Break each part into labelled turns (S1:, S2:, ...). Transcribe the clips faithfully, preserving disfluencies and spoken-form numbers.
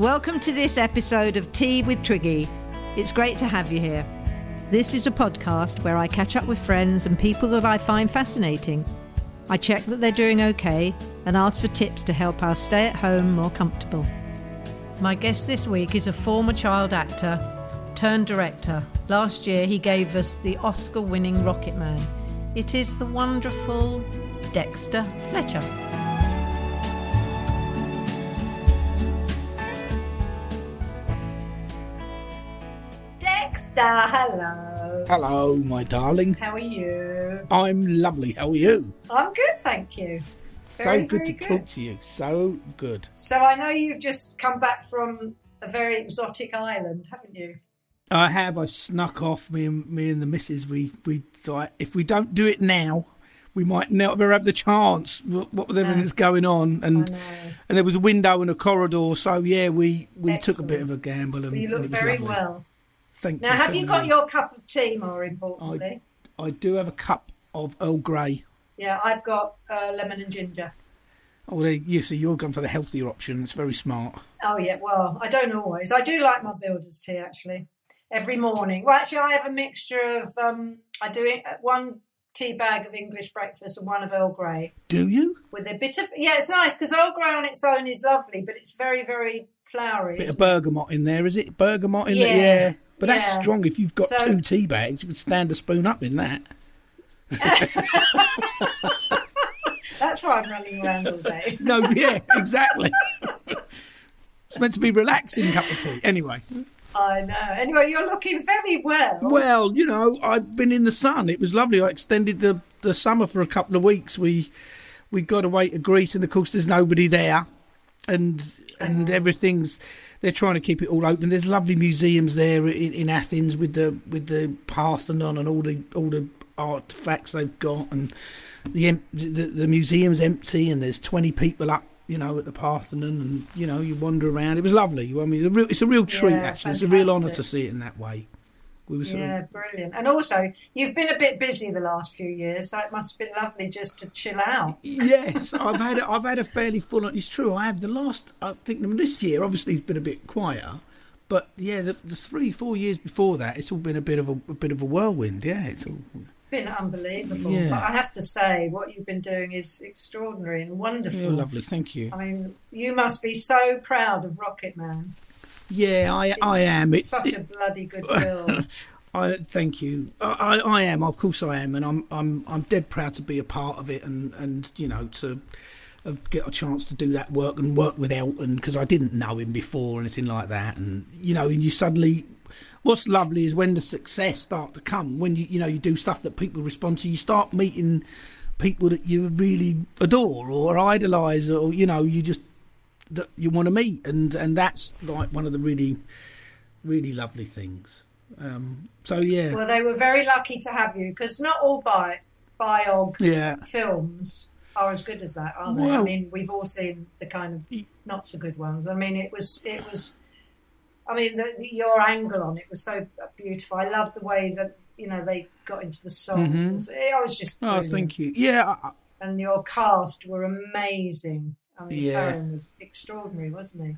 S1: Welcome to this episode of Tea with Twiggy. It's great to have you here. This is a podcast where I catch up with friends and people that I find fascinating. I check that they're doing okay and ask for tips to help us stay at home more comfortable. My guest this week is a former child actor turned director. Last year he gave us the Oscar-winning Rocketman. It is the wonderful Dexter Fletcher. Hello.
S2: Hello, my darling.
S1: How are you?
S2: I'm lovely. How are you?
S1: I'm good, thank you.
S2: Very, so good
S1: very
S2: to
S1: good.
S2: talk to you. So good.
S1: So I know you've just come back from a very exotic island, haven't you?
S2: I have. I snuck off. Me and me and the missus. We we thought if we don't do it now, we might never have the chance. What, what with everything
S1: No.
S2: that's going on, and
S1: I know.
S2: and there was a window and a corridor. So yeah, we we
S1: Excellent.
S2: took a bit of a gamble, and,
S1: You look
S2: and it was
S1: very
S2: lovely.
S1: well.
S2: Thank
S1: Now,
S2: you.
S1: have
S2: so
S1: you got
S2: much.
S1: your cup of tea, more importantly?
S2: I do have a cup of Earl Grey.
S1: Yeah, I've got uh, lemon and ginger.
S2: Oh, they, yeah, so you're going for the healthier option. It's very smart.
S1: Oh, yeah, well, I don't always. I do like my builder's tea, actually, every morning. Well, actually, I have a mixture of, um, I do it, one tea bag of English breakfast and one of Earl Grey.
S2: Do you?
S1: With a bit of, yeah, it's nice, because Earl Grey on its own is lovely, but it's very, very flowery.
S2: Bit of bergamot in there, is it? Bergamot in
S1: Yeah,
S2: there, yeah. But that's
S1: yeah.
S2: strong. If you've got
S1: So-
S2: two tea bags, you could stand a spoon up in that.
S1: That's why I'm running around all day.
S2: No, yeah, exactly. It's meant to be relaxing cup of tea. Anyway,
S1: I know. Anyway, you're looking very well.
S2: well, you know, I've been in the sun. It was lovely. I extended the, the summer for a couple of weeks. We we got away to Greece, and of course, there's nobody there, and and everything's. They're trying to keep it all open. There's lovely museums there in, in Athens with the with the Parthenon and all the all the artifacts they've got, and the em- the, the museum's empty, and there's twenty people up, you know, at the Parthenon, and you know, you wander around. It was lovely. I mean, it's a real, it's a real treat
S1: Yeah,
S2: actually. It's a real honour to
S1: fantastic.
S2: see it in that way. We were sort
S1: Yeah,
S2: of,
S1: brilliant. And also, you've been a bit busy the last few years, so it must have been lovely just to chill out.
S2: yes, I've had a, I've had a fairly full. It's true. I have the last. I think this year obviously it's been a bit quieter, but yeah, the, the three four years before that, it's all been a bit of a, a bit of a whirlwind. Yeah, it's all.
S1: It's been unbelievable.
S2: Yeah.
S1: But I have to say, what you've been doing is extraordinary and wonderful.
S2: You're lovely, thank you.
S1: I mean, you must be so proud of Rocketman.
S2: Yeah, I I am. It's
S1: Such
S2: it,
S1: a bloody good film.
S2: I thank you. I, I I am. Of course, I am, and I'm I'm I'm dead proud to be a part of it, and and you know to. Of get a chance to do that work and work with Elton, because I didn't know him before or anything like that, and you know, and you suddenly, what's lovely is when the success start to come, when you you know you do stuff that people respond to, you start meeting people that you really adore or idolise, or you know you just that you want to meet, and and that's like one of the really really lovely things. Um, so yeah,
S1: Well, they were very lucky to have you, because not all bi- biog
S2: yeah.
S1: films are as good as that, are they? I
S2: Well-
S1: mean, we've all seen the kind of not so good ones. I mean, it was, it was. I mean, the, the, your angle on it was so beautiful. I love the way that you know they got into the songs. It was just.
S2: Oh,
S1: brilliant.
S2: thank you. Yeah, I, I-
S1: And your cast were amazing. I mean,
S2: Yeah.
S1: Taron was extraordinary, wasn't he?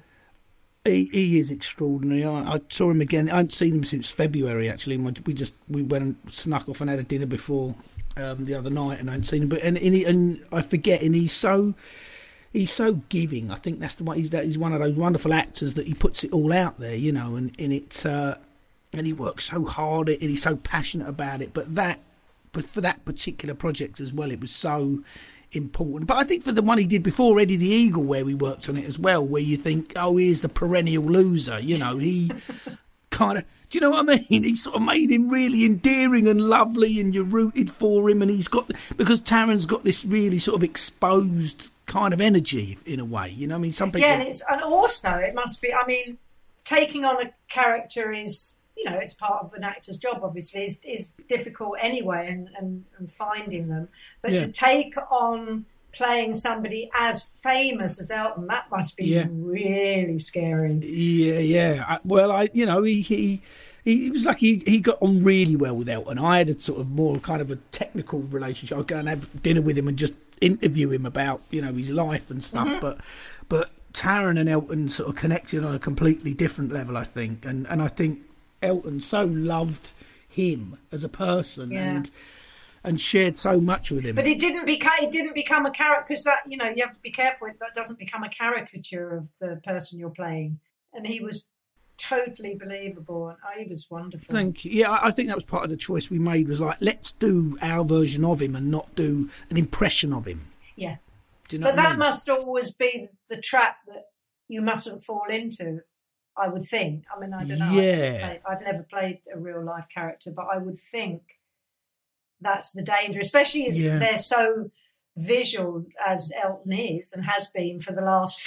S2: He, he is extraordinary. I, I saw him again. I hadn't seen him since February actually. And we just we went and snuck off and had a dinner before um, the other night, and I hadn't seen him. But and and, he, and I forget. And he's so he's so giving. I think that's the one. He's that he's one of those wonderful actors that he puts it all out there, you know. And and it uh, and he works so hard at it, and he's so passionate about it. But that, but for that particular project as well, it was so important. But I think for the one he did before, Eddie the Eagle, where we worked on it as well, where you think, oh, here's the perennial loser, you know, he kind of, do you know what I mean? He sort of made him really endearing and lovely, and you rooted for him, and he's got, because Taron's got this really sort of exposed kind of energy in a way, you know what I mean? Some people...
S1: Yeah, and it's and also it must be. I mean, taking on a character is, you know, it's part of an actor's job. Obviously, is is difficult anyway, and, and, and finding them. But
S2: Yeah.
S1: to take on playing somebody as famous as Elton, that must be
S2: Yeah.
S1: really scary.
S2: Yeah, yeah. I, well, I, you know, he, he, he it was like he, he got on really well with Elton. I had a sort of more kind of a technical relationship. I'd go and have dinner with him and just interview him about, you know, his life and stuff. Mm-hmm. But, but Taron and Elton sort of connected on a completely different level, I think, and and I think Elton so loved him as a person,
S3: yeah.
S2: and and shared so much with him.
S3: But it didn't become it didn't become a character, because that, you know, you have to be careful that doesn't become a caricature of the person you're playing. And he was totally believable, and oh, he was wonderful.
S2: Thank you. Yeah, I think that was part of the choice we made, was like, let's do our version of him and not do an impression of him.
S3: Yeah.
S2: Do you know
S3: but
S2: what
S3: that
S2: I mean?
S3: must always be the trap that you mustn't fall into, I would think. I mean, I don't know.
S2: Yeah.
S3: I've never played, I've never played a real life character, but I would think that's the danger, especially if
S2: Yeah.
S3: they're so visual, as Elton is and has been for the last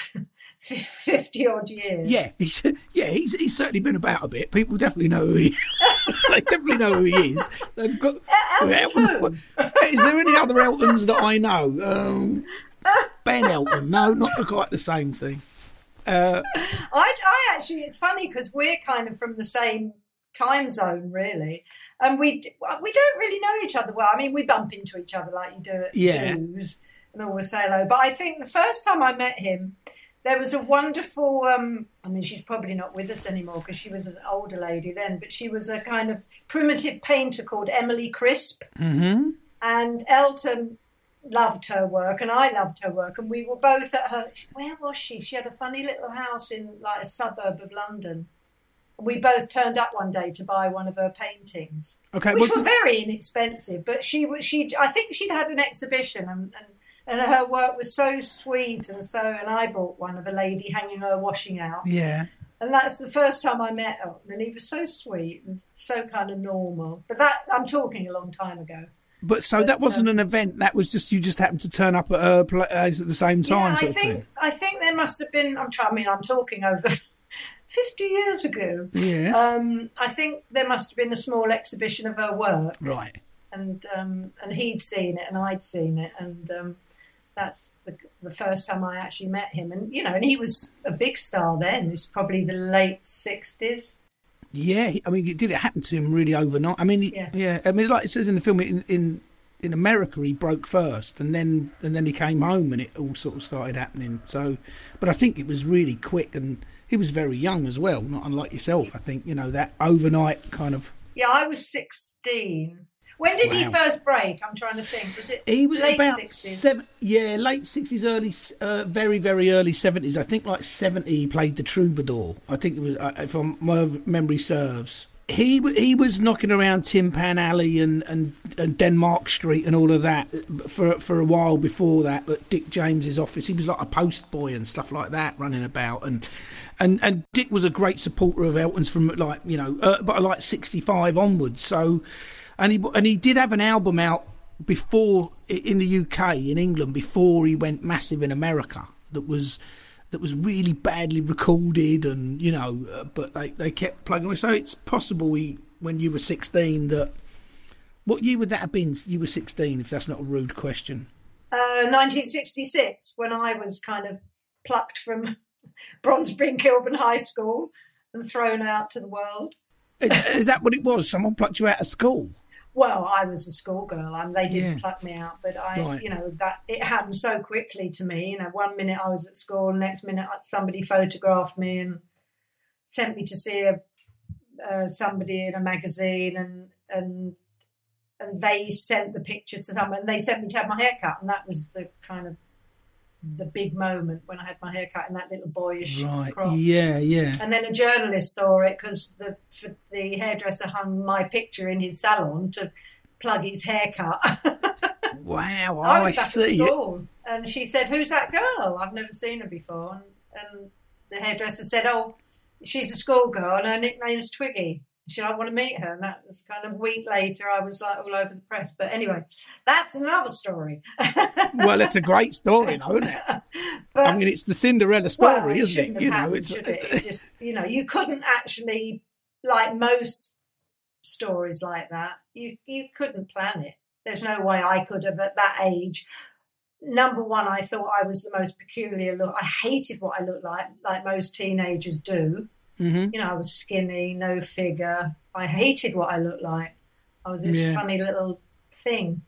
S3: fifty odd years.
S2: Yeah, he's, yeah, he's he's certainly been about a bit. People definitely know who he. They definitely know who he is. They've got.
S3: Elton
S2: Elton. Is there any other Eltons that I know? Um, Ben Elton? No, not for quite the same thing. Uh,
S3: I, I actually, it's funny because we're kind of from the same time zone, really, and we we don't really know each other well. I mean, we bump into each other like you do at
S2: Yeah.
S3: do's and always say hello. But I think the first time I met him, there was a wonderful, um, I mean, she's probably not with us anymore because she was an older lady then, but she was a kind of primitive painter called Emily Crisp.
S2: mm-hmm.
S3: And Elton loved her work and I loved her work. And we were both at her, where was she? She had a funny little house in like a suburb of London. We both turned up one day to buy one of her paintings,
S2: Okay,
S3: which
S2: well,
S3: were very inexpensive. But she was, she, I think she'd had an exhibition, and, and and her work was so sweet, and so. And I bought one of a lady hanging her washing out,
S2: yeah.
S3: and that's the first time I met Elton, and he was so sweet and so kind of normal. But that, I'm talking a long time ago.
S2: But so
S3: But,
S2: that wasn't
S3: um,
S2: an event. That was just you just happened to turn up at her place at the same time.
S3: Yeah,
S2: sort
S3: I
S2: of
S3: think
S2: thing.
S3: I think there must have been. I'm trying. I mean, I'm talking over fifty years ago.
S2: Yes.
S3: Um, I think there must have been a small exhibition of her work,
S2: Right.
S3: and um, and he'd seen it and I'd seen it, and um, that's the, the first time I actually met him. And you know, and he was a big star then. It's probably the late sixties.
S2: Yeah, he- I mean, it did it happen to him really overnight? I mean, he-
S3: Yeah.
S2: yeah. I mean, like it says in the film, in, in in America, he broke first, and then and then he came home, and it all sort of started happening. So, but I think it was really quick, and he was very young as well, not unlike yourself. I think you know that overnight kind of.
S3: Yeah, I was sixteen. When did he
S2: Wow.
S3: first break? I'm trying to think. Was it
S2: He was
S3: late
S2: about
S3: sixties?
S2: seven, yeah, late sixties, early, uh, very, very early seventies. I think like seventy. He played the Troubadour. I think it was, uh, if I'm, my memory serves. He w- he was knocking around Tin Pan Alley and, and, and Denmark Street and all of that for for a while before that. At Dick James's office, he was like a post boy and stuff like that, running about. And and and Dick was a great supporter of Elton's from like you know, uh, but like sixty-five onwards. So. And he and he did have an album out before in the U K, in England, before he went massive in America. That was that was really badly recorded, and you know, uh, but they, they kept plugging away. So it's possible he, when you were sixteen, that what year would that have been? You were sixteen, if that's not a rude question.
S3: Uh, nineteen sixty-six, when I was kind of plucked from Bronsbury and Kilburn High School and thrown out to the world.
S2: Is, is that what it was? Someone plucked you out of school?
S3: Well, I was a schoolgirl, and they didn't
S2: Yeah.
S3: pluck me out, but I,
S2: Right.
S3: you know, that it happened so quickly to me. You know, one minute I was at school, next minute somebody photographed me and sent me to see a uh, somebody in a magazine, and and and they sent the picture to them, and they sent me to have my hair cut, and that was the kind of the big moment when I had my hair cut in that little boyish
S2: Right.
S3: crop.
S2: Yeah. Yeah.
S3: And then a journalist saw it because the the hairdresser hung my picture in his salon to plug his haircut.
S2: Wow. Oh,
S3: I
S2: I,
S3: was back
S2: see.
S3: at school, and she said, "Who's that girl? I've never seen her before." And, and the hairdresser said, "Oh, she's a schoolgirl, and her nickname's Twiggy. Should I want to meet her?" And that was kind of a week later. I was like all over the press. But anyway, that's another story.
S2: Well, it's a great story, though, isn't it?
S3: But,
S2: I mean, it's the Cinderella story,
S3: well, it
S2: isn't
S3: shouldn't
S2: it?
S3: have
S2: You know,
S3: happened,
S2: it's
S3: should it? It just, you know, you couldn't actually, like most stories like that, you you couldn't plan it. There's no way I could have at that age. Number one, I thought I was the most peculiar look. I hated what I looked like, like most teenagers do.
S2: Mhm.
S3: You know, I was skinny, no figure. I hated what I looked like. I was this
S2: Yeah.
S3: funny little thing.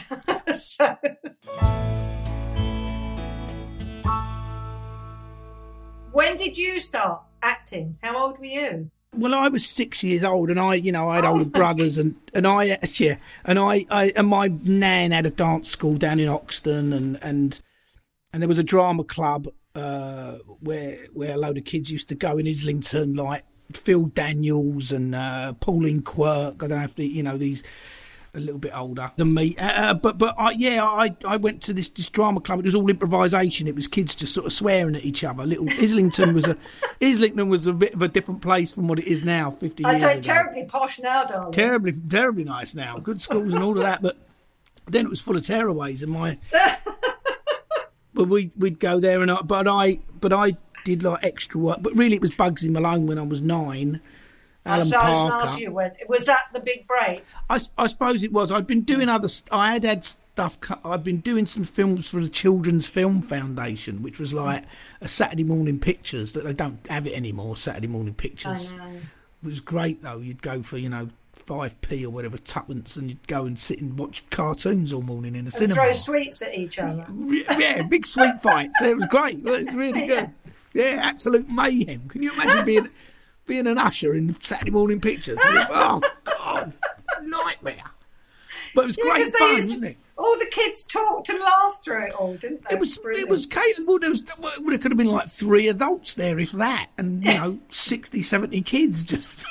S3: So When did you start acting? How old were you?
S2: Well, I was six years old, and I, you know, I had
S3: Oh,
S2: older
S3: my
S2: brothers, and, and I, yeah, and I, I, and my nan had a dance school down in Oxton, and and and there was a drama club uh, where where a load of kids used to go in Islington, like Phil Daniels and uh, Pauline Quirk. I don't know if the, you know, these a little bit older than me, uh, but but I, yeah, I I went to this, this drama club. It was all improvisation. It was kids just sort of swearing at each other. Little Islington was a Islington was a bit of a different place from what it is now. Fifty
S3: I
S2: years
S3: say
S2: ago.
S3: terribly posh now, darling.
S2: Terribly, terribly nice now. Good schools and all of that, but then it was full of tearaways. And my, but we we'd go there, and I, but I but I did like extra work. But really, it was Bugsy Malone when I was nine. Alan
S3: so I was
S2: Parker.
S3: going to ask you, when, was that the big break?
S2: I, I suppose it was. I'd been doing other. st- I had had stuff. cut- I'd been doing some films for the Children's Film Foundation, which was like a Saturday morning pictures that they don't have it anymore. Saturday morning pictures.
S3: I know.
S2: It was great though. You'd go for, you know, five p or whatever, tuppence, and you'd go and sit and watch cartoons all morning in the
S3: And
S2: cinema.
S3: throw sweets at each other.
S2: Yeah, big sweet fights. It was great. It was really good. Yeah, absolute mayhem. Can you imagine being being an usher in Saturday morning pictures? Oh God, nightmare. But it was
S3: Yeah,
S2: great
S3: 'cause they
S2: fun,
S3: used to-
S2: wasn't it?
S3: All the kids talked and laughed through it all, didn't they?
S2: It was.
S3: Brilliant.
S2: It was catered. Well, there was. Well, there could have been like three adults there, if that, and you know, sixty, seventy kids just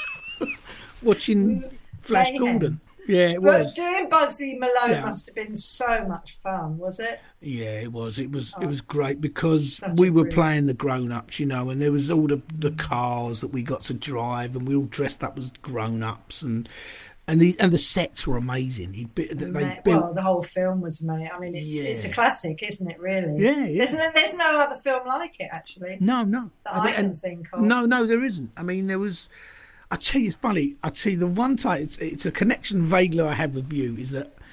S2: watching Flash
S3: Mayhem.
S2: Gordon. Yeah, it
S3: But
S2: was.
S3: doing Bugsy Malone
S2: Yeah.
S3: must have been so much fun, was it?
S2: Yeah, it was. It was. It was great because
S3: Such a
S2: we were
S3: brilliant-
S2: playing the grown-ups, you know, and there was all the the cars that we got to drive, and we all dressed up as grown-ups, and and the and the sets were amazing. He bi- they
S3: Ma-
S2: built.
S3: well, the whole film was made. I mean, it's, it's a
S2: Yeah.
S3: classic, isn't it? Really?
S2: Yeah, yeah.
S3: There's no, there's no other film like it, actually.
S2: No, no.
S3: That
S2: I
S3: I
S2: mean,
S3: can
S2: and-
S3: think of.
S2: No, no, there isn't. I mean, there was. I tell you, it's funny. I tell you, the one time it's, it's a connection vaguely I have with you is that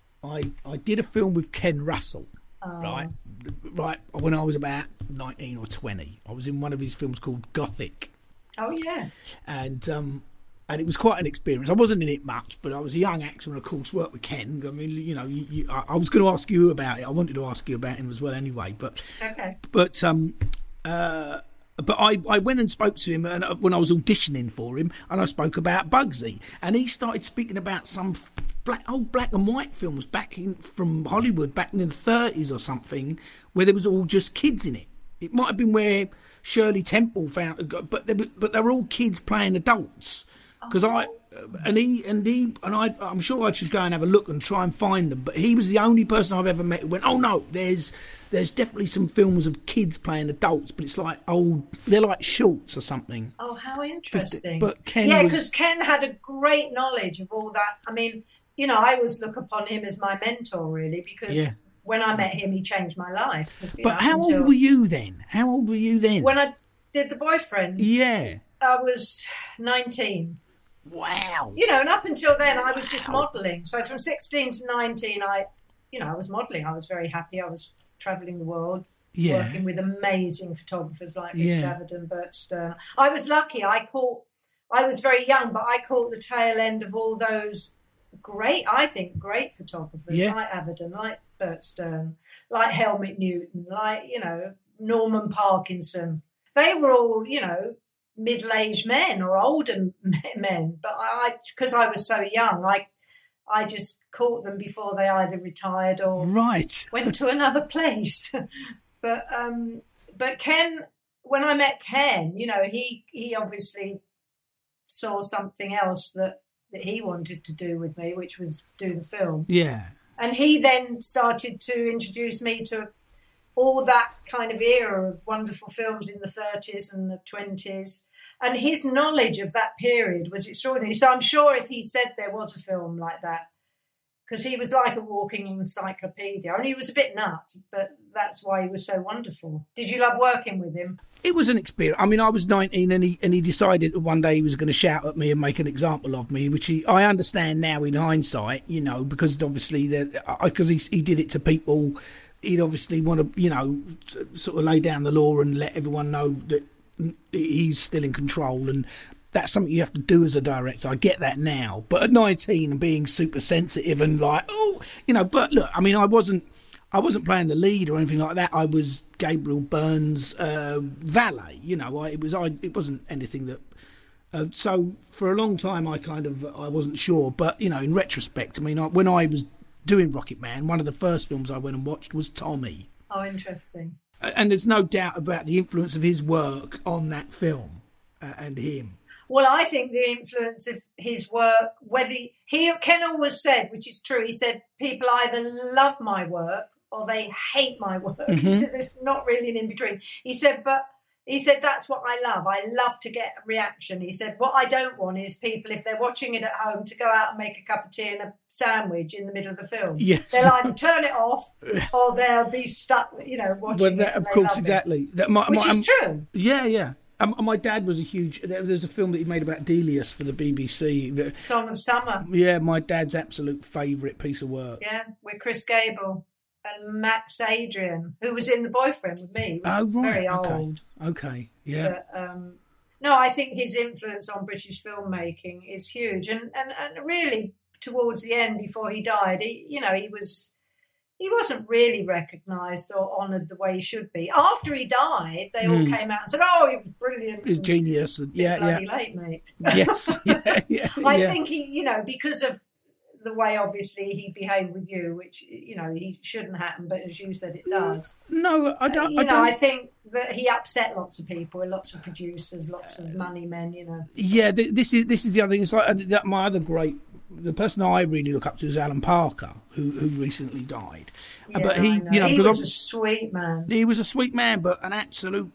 S2: I I did a film with Ken Russell,
S3: Oh.
S2: right, right when I was about nineteen or twenty. I was in one of his films called Gothic,
S3: Oh yeah.
S2: and um, and it was quite an experience. I wasn't in it much, but I was a young actor and, of course, worked with Ken. I mean, you know, you, you, I, I was going to ask you about it. I wanted to ask you about him as well, anyway. But
S3: Okay.
S2: but um, uh, but I, I went and spoke to him and, uh, when I was auditioning for him, and I spoke about Bugsy, and he started speaking about some black old black and white films back in from Hollywood back in the thirties or something, where there was all just kids in it. It might have been where Shirley Temple found, but they, but they were all kids playing adults. Because I and he and he and I, I'm sure I should go and have a look and try and find them. But he was the only person I've ever met who went, "Oh no, there's there's definitely some films of kids playing adults, but it's like old, they're like shorts or something."
S3: Oh, how interesting.
S2: But Ken
S3: yeah,
S2: was-
S3: because Ken had a great knowledge of all that. I mean, you know, I always look upon him as my mentor, really, because
S2: Yeah.
S3: when I met him, he changed my life. 'Cause, you
S2: But
S3: know,
S2: how
S3: until-
S2: old were you then? How old were you then?
S3: When I did The Boyfriend,
S2: Yeah.
S3: I was nineteen.
S2: Wow.
S3: You know, and up until then, I was just modelling. So from sixteen to nineteen, I, you know, I was modelling. I was very happy. I was travelling the world,
S2: Yeah.
S3: working with amazing photographers like
S2: Yeah.
S3: Richard Avedon, Bert Stern. I was lucky. I caught. I was very young, but I caught the tail end of all those great, I think, great photographers
S2: Yeah.
S3: like Avedon, like Bert Stern, like Helmut Newton, like, you know, Norman Parkinson. They were all, you know, middle-aged men or older men, but I, because I was so young, I, I just caught them before they either retired or
S2: Right.
S3: went to another place. but um, but Ken, when I met Ken, you know, he he obviously saw something else that that he wanted to do with me, which was do the film,
S2: Yeah.
S3: and he then started to introduce me to all that kind of era of wonderful films in the thirties and the twenties. And his knowledge of that period was extraordinary. So I'm sure if he said there was a film like that, because he was like a walking encyclopedia. And he was a bit nuts, but that's why he was so wonderful. Did you love working with him?
S2: It was an experience. I mean, I was nineteen, and he and he decided that one day he was going to shout at me and make an example of me, which he, I understand now in hindsight, you know, because obviously because he he did it to people. He'd obviously want to, you know, sort of lay down the law and let everyone know that he's still in control, and that's something you have to do as a director. I get that now, but at nineteen and being super sensitive and like, oh, you know, but look, I mean, I wasn't, I wasn't playing the lead or anything like that. I was Gabriel Byrne's uh, valet. You know, I, it was I. It wasn't anything that. Uh, so for a long time, I kind of I wasn't sure. But you know, in retrospect, I mean, I, when I was doing Rocket Man, one of the first films I went and watched was Tommy.
S3: Oh, interesting.
S2: And there's no doubt about the influence of his work on that film uh, and him.
S3: Well, I think the influence of his work, whether he, he, Ken always said, which is true, he said, people either love my work or they hate my work. Mm-hmm. He said, there's not really an in-between. He said, but he said, that's what I love. I love to get a reaction. He said, what I don't want is people, if they're watching it at home, to go out and make a cup of tea and a sandwich in the middle of the film.
S2: Yes.
S3: They'll either turn it off or they'll be stuck, you know, watching well, that,
S2: it. Of course, exactly. That my,
S3: which
S2: my,
S3: is
S2: um,
S3: true.
S2: Yeah, yeah. Um, my dad was a huge... There's a film that he made about Delius for the B B C.
S3: Song of Summer.
S2: Yeah, my dad's absolute favourite piece of work.
S3: Yeah, with Chris Gable and Max Adrian, who was in The Boyfriend with me. He was
S2: oh, right.
S3: very
S2: okay.
S3: old.
S2: Okay, yeah.
S3: But, um, no, I think his influence on British filmmaking is huge. And, and, and really, towards the end, before he died, he, you know, he was... He wasn't really recognised or honoured the way he should be. After he died, they all mm. came out and said, "Oh, he was brilliant,
S2: he's genius." And, yeah,
S3: bloody
S2: yeah.
S3: late, mate.
S2: Yes, yeah, yeah.
S3: I
S2: yeah.
S3: think he, you know, because of the way obviously he behaved with you, which you know he shouldn't happen, but as you said, it does.
S2: No, I don't.
S3: Uh, you
S2: I
S3: know,
S2: don't...
S3: I think that he upset lots of people, lots of producers, lots of money men. You know.
S2: Yeah, this is this is the other thing. It's like that. My other great. The person I really look up to is Alan Parker, who who recently died.
S3: Yeah,
S2: but he,
S3: know.
S2: you know,
S3: he
S2: because
S3: was a sweet man.
S2: He was a sweet man, but an absolute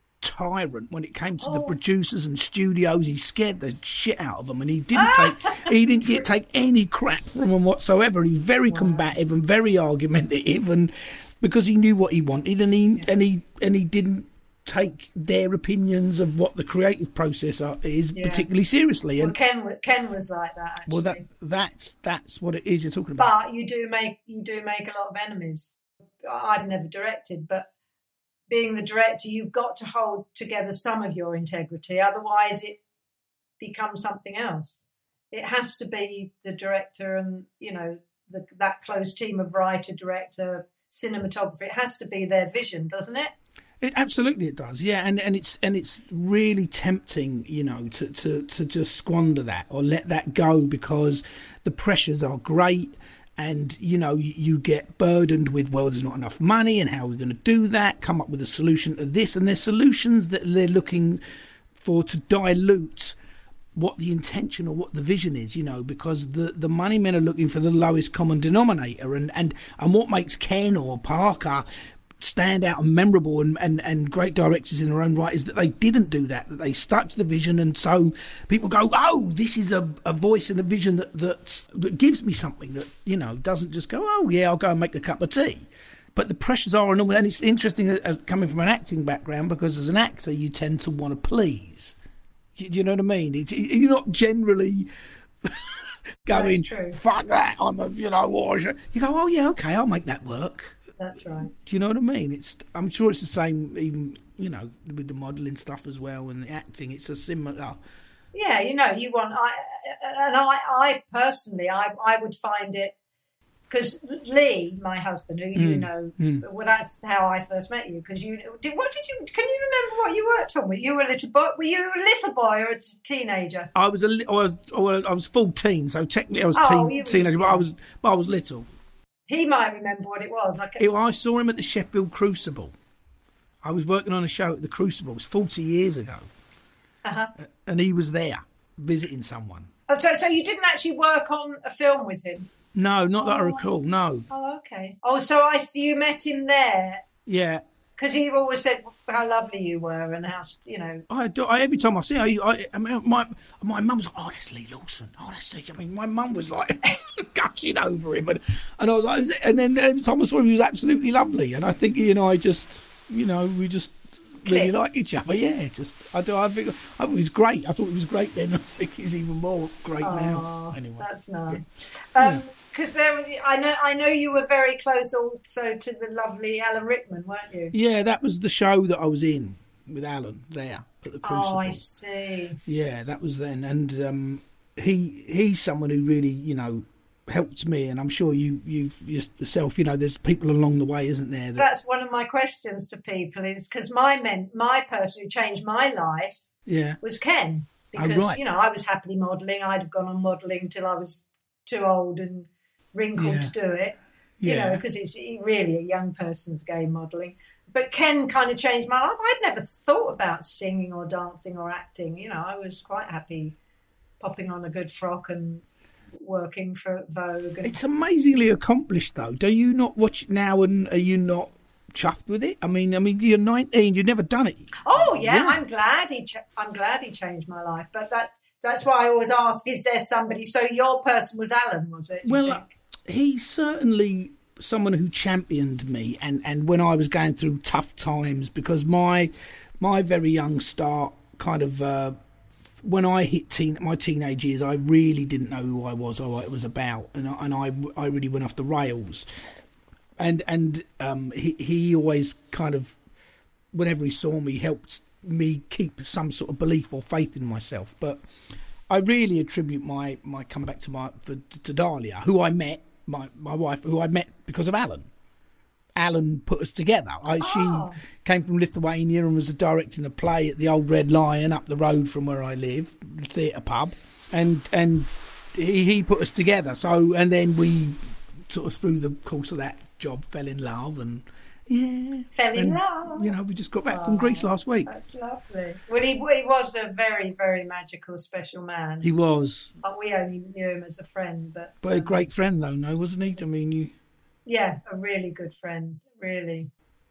S2: tyrant when it came to
S3: oh.
S2: the producers and studios. He scared the shit out of them, and he didn't take he didn't get take any crap from them whatsoever. He was very wow. combative and very argumentative, and because he knew what he wanted, and he yeah. and he and he didn't take their opinions of what the creative process are, is yeah. particularly seriously.
S3: Well,
S2: and
S3: Ken, Ken was like that. Actually.
S2: Well, that that's that's what it is you're talking about.
S3: But you do make you do make a lot of enemies. I've never directed, but being the director, you've got to hold together some of your integrity. Otherwise, it becomes something else. It has to be the director and you know the, that close team of writer, director, cinematographer. It has to be their vision, doesn't it?
S2: It absolutely it does, yeah, and and it's and it's really tempting, you know, to, to, to just squander that or let that go because the pressures are great, and you know you, you get burdened with well, there's not enough money, and how are we going to do that? Come up with a solution to this, and there's solutions that they're looking for to dilute what the intention or what the vision is, you know, because the, the money men are looking for the lowest common denominator, and and and what makes Ken or Parker stand out and memorable and, and, and great directors in their own right is that they didn't do that, that they stuck to the vision, and so people go, oh, this is a, a voice and a vision that, that that gives me something that, you know, doesn't just go, oh, yeah, I'll go and make a cup of tea. But the pressures are enormous, and it's interesting as coming from an acting background because as an actor you tend to want to please. Do you know what I mean? It's, you're not generally going, fuck that, I'm a, you know, or you go, oh, yeah, okay, I'll make that work.
S3: That's right.
S2: Do you know what I mean? It's. I'm sure it's the same, even you know, with the modelling stuff as well and the acting. It's a similar.
S3: Yeah, you know, you want. I and I, I personally, I, I would find it because Lee, my husband, who you mm, know, mm. well, that's how I first met you. Because you did. What did you? Can you remember what you worked on? Were you a little boy? Were you a little boy or a t- teenager?
S2: I was a. I was. I was fourteen, so technically I was
S3: oh,
S2: teen, teenager, but I was. But I was little.
S3: He might remember what it was. Like
S2: it, I saw him at the Sheffield Crucible. I was working on a show at the Crucible. It was forty years ago.
S3: Uh-huh.
S2: And he was there visiting someone.
S3: Oh, so, so you didn't actually work on a film with him?
S2: No, not
S3: oh.
S2: that I recall, no.
S3: Oh, okay. Oh, so I see you met him there.
S2: Yeah.
S3: Because he always said how lovely you were and how, you know.
S2: I, do, I every time I see him, I, I, I mean, my my mum was like, oh, that's Lee Lawson. Oh, that's Lee. I mean, my mum was like gushing over him. And, and I was like, and then every time I saw him, he was absolutely lovely. And I think he and I just, you know, we just really like each other. Yeah, just, I do. I think, I think he was great. I thought he was great then. I think he's even more great
S3: oh,
S2: now. Anyway.
S3: That's nice.
S2: Yeah.
S3: Um, Because there, I know, I know you were very close also to the lovely Alan Rickman, weren't you?
S2: Yeah, that was the show that I was in with Alan there at the Crucible.
S3: Oh, I see.
S2: Yeah, that was then, and um, he he's someone who really, you know, helped me, and I'm sure you you've yourself. You know, there's people along the way, isn't there? That...
S3: That's one of my questions to people, is because my men, my person who changed my life,
S2: yeah,
S3: was Ken. Because
S2: oh, right.
S3: you know, I was happily modelling. I'd have gone on modelling till I was too old and wrinkled
S2: yeah.
S3: to do it. You
S2: yeah.
S3: know, because it's really a young person's game, modelling. But Ken kind of changed my life. I'd never thought about singing or dancing or acting. You know, I was quite happy popping on a good frock and working for Vogue. And...
S2: It's amazingly accomplished, though. Do you not watch it now, and are you not chuffed with it? I mean, I mean, you're nineteen. You've never done it.
S3: Oh yeah,
S2: yeah.
S3: I'm glad he. Ch- I'm glad he changed my life. But that that's why I always ask: is there somebody? So your person was Alan, was it?
S2: Well, uh, he's certainly someone who championed me, and, and when I was going through tough times, because my my very young start kind of. Uh, When I hit teen, my teenage years, I really didn't know who I was or what it was about, and I, and I, I really went off the rails. And and um, he he always kind of, whenever he saw me, helped me keep some sort of belief or faith in myself. But I really attribute my, my comeback to my for, to Dahlia, who I met, my, my wife, who I met because of Alan. Alan put us together. I,
S3: oh.
S2: She came from Lithuania and was directing a play at the Old Red Lion up the road from where I live, the theatre pub, and and he, he put us together. So and then we sort of through the course of that job fell in love, and yeah,
S3: fell in
S2: and,
S3: love.
S2: You know, we just got back
S3: oh,
S2: from Greece last week.
S3: That's lovely. Well, he, he was a very very magical, special man.
S2: He was.
S3: We only knew him as a friend, but
S2: but um, a great friend though, no, wasn't he? I mean, you.
S3: Yeah, a really good friend, really.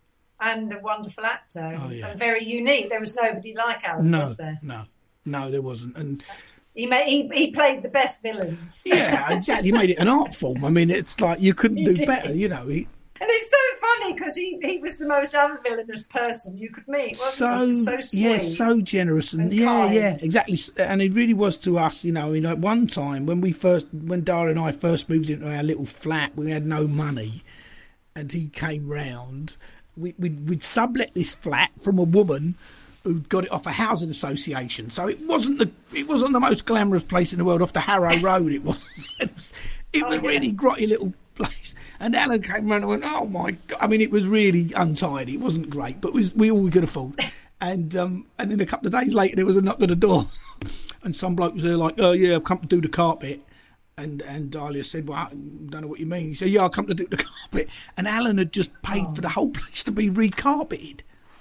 S3: And a wonderful actor.
S2: Oh, yeah.
S3: And very unique. There was nobody like Alan,
S2: no,
S3: was there?
S2: No, no, there wasn't. And
S3: he made, he, he played the best villains.
S2: Yeah, exactly. He made it an art form. I mean, it's like you couldn't
S3: He
S2: do
S3: did.
S2: better, you know. He,
S3: and it's so funny because he, he was the most unvillainous person you could meet, wasn't
S2: so,
S3: he? So sweet.
S2: Yeah, so generous. And,
S3: and
S2: yeah,
S3: kind.
S2: yeah, exactly. And it really was to us, you know. I mean, like one time when we first, when Dara and I first moved into our little flat, we had no money. And he came round. We, we'd, we'd sublet this flat from a woman who'd got it off a housing association. So it wasn't the it wasn't the most glamorous place in the world off the Harrow Road. It was. It was, it was
S3: oh, yeah.
S2: really grotty little place. And Alan came round and went, "Oh my God!" I mean, it was really untidy. It wasn't great, but it was we all we could afford. And um, and then a couple of days later, there was a knock at the door, and some bloke was there like, "Oh yeah, I've come to do the carpet." And and Dahlia said, "Well, I don't know what you mean." He said, "Yeah, I'll come to do the carpet." And Alan had just paid oh. for the whole place to be recarpeted.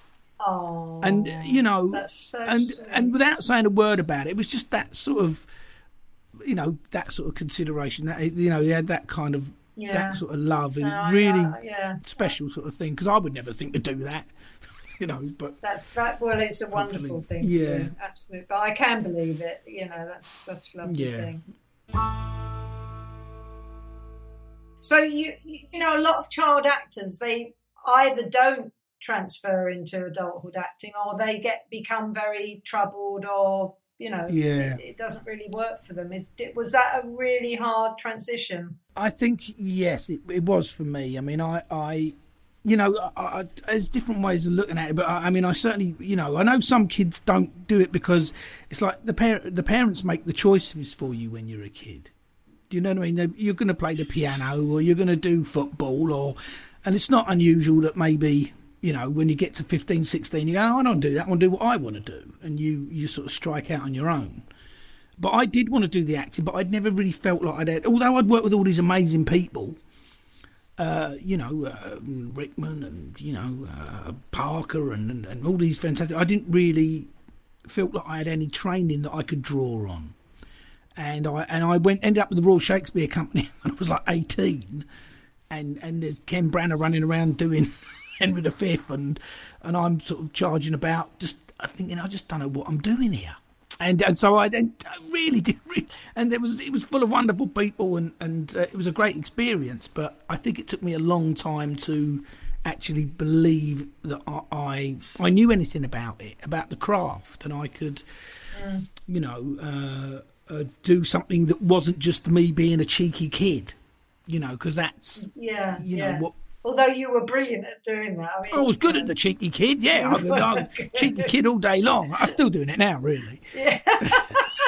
S3: Oh,
S2: and you know,
S3: that's so
S2: and
S3: sweet.
S2: and without saying a word about it, it was just that sort of, you know, that sort of consideration. That you know, he had that kind of
S3: yeah.
S2: that sort of love, and
S3: uh,
S2: really
S3: yeah, yeah.
S2: special sort of thing. Because I would never think to do that, you know. But
S3: that's that. Well, it's a wonderful thing.
S2: Yeah,
S3: to do. Absolutely. But I can believe it. You know, that's such a lovely
S2: yeah.
S3: thing. So you you know, a lot of child actors, they either don't transfer into adulthood acting, or they get become very troubled, or you know,
S2: yeah.
S3: it, it doesn't really work for them. It, it, was that a really hard transition?
S2: I think yes, it, it was for me. I mean, I, I you know, I, I, there's different ways of looking at it, but I, I mean, I certainly, you know, I know some kids don't do it because it's like the par- the parents make the choices for you when you're a kid. Do you know what I mean? You're going to play the piano, or you're going to do football, or, and it's not unusual that maybe, you know, when you get to fifteen, sixteen, you go, oh, I don't do that, I want to do what I want to do. And you, you sort of strike out on your own. But I did want to do the acting, but I'd never really felt like I'd had, although I'd worked with all these amazing people, uh, you know, uh, Rickman and, you know, uh, Parker and, and, and all these fantastic, I didn't really feel like I had any training that I could draw on. And I and I went ended up with the Royal Shakespeare Company when I was like eighteen, and and there's Ken Branagh running around doing Henry the Fifth, and and I'm sort of charging about, just thinking I just don't know what I'm doing here, and and so I then really did, really, and it was it was full of wonderful people, and and uh, it was a great experience. But I think it took me a long time to actually believe that I I, I knew anything about it, about the craft, and I could, mm. you know. Uh, Uh, do something that wasn't just me being a cheeky kid, you know, because that's,
S3: yeah,
S2: you
S3: yeah.
S2: know, what.
S3: Although you were brilliant at doing that. I mean,
S2: I was good at the cheeky kid, yeah. I was a cheeky kid all day long. I'm still doing it now, really.
S3: Yeah.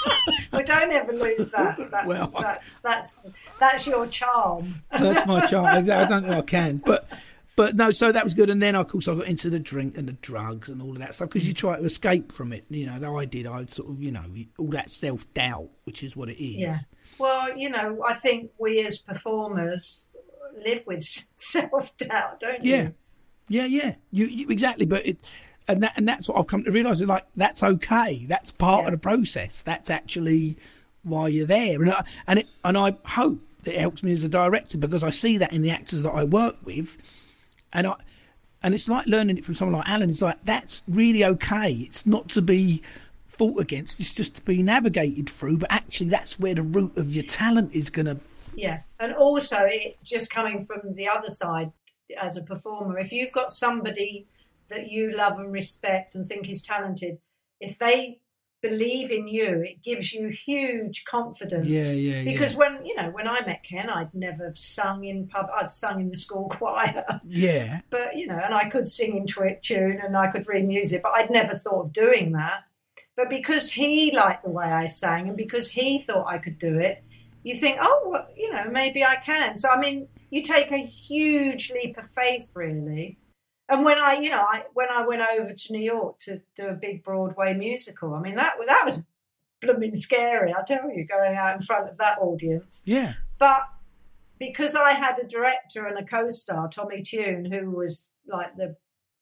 S3: Well, don't ever lose that. That's,
S2: Well,
S3: that's, that's, that's your charm.
S2: That's my charm. I don't think I can. But but no, so that was good. And then, of course, I got into the drink and the drugs and all of that stuff because you try to escape from it. You know, though I did, I sort of, you know, all that self-doubt, which is what it is.
S3: Yeah. Well, you know, I think we as performers live with self-doubt, don't you?
S2: Yeah. Yeah, yeah. You, you exactly. But it, and that and that's what I've come to realise. Like, that's okay. That's part
S3: Yeah.
S2: of the process. That's actually why you're there. And I, and it and I hope that it helps me as a director because I see that in the actors that I work with, and I and it's like learning it from someone like Alan. It's like that's really okay. It's not to be fought against. It's just to be navigated through. But actually, that's where the root of your talent is going to.
S3: Yeah, and also it just coming from the other side as a performer, if you've got somebody that you love and respect and think is talented, if they believe in you, it gives you huge confidence.
S2: Yeah, yeah,
S3: Because
S2: yeah.
S3: when, you know, when I met Ken, I'd never sung in pub, I'd sung in the school choir.
S2: Yeah.
S3: But, you know, and I could sing in twit tune and I could read music, but I'd never thought of doing that. But because he liked the way I sang and because he thought I could do it, you think, oh, well, you know, maybe I can. So, I mean, you take a huge leap of faith, really. And when I, you know, I when I went over to New York to do a big Broadway musical, I mean, that that was blooming scary, I tell you, going out in front of that audience.
S2: Yeah.
S3: But because I had a director and a co-star, Tommy Tune, who was like the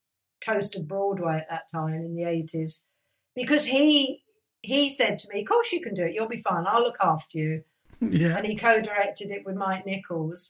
S3: toast of Broadway at that time in the eighties, because he he said to me, of course you can do it, you'll be fine, I'll look after you.
S2: Yeah.
S3: And he co-directed it with Mike Nichols,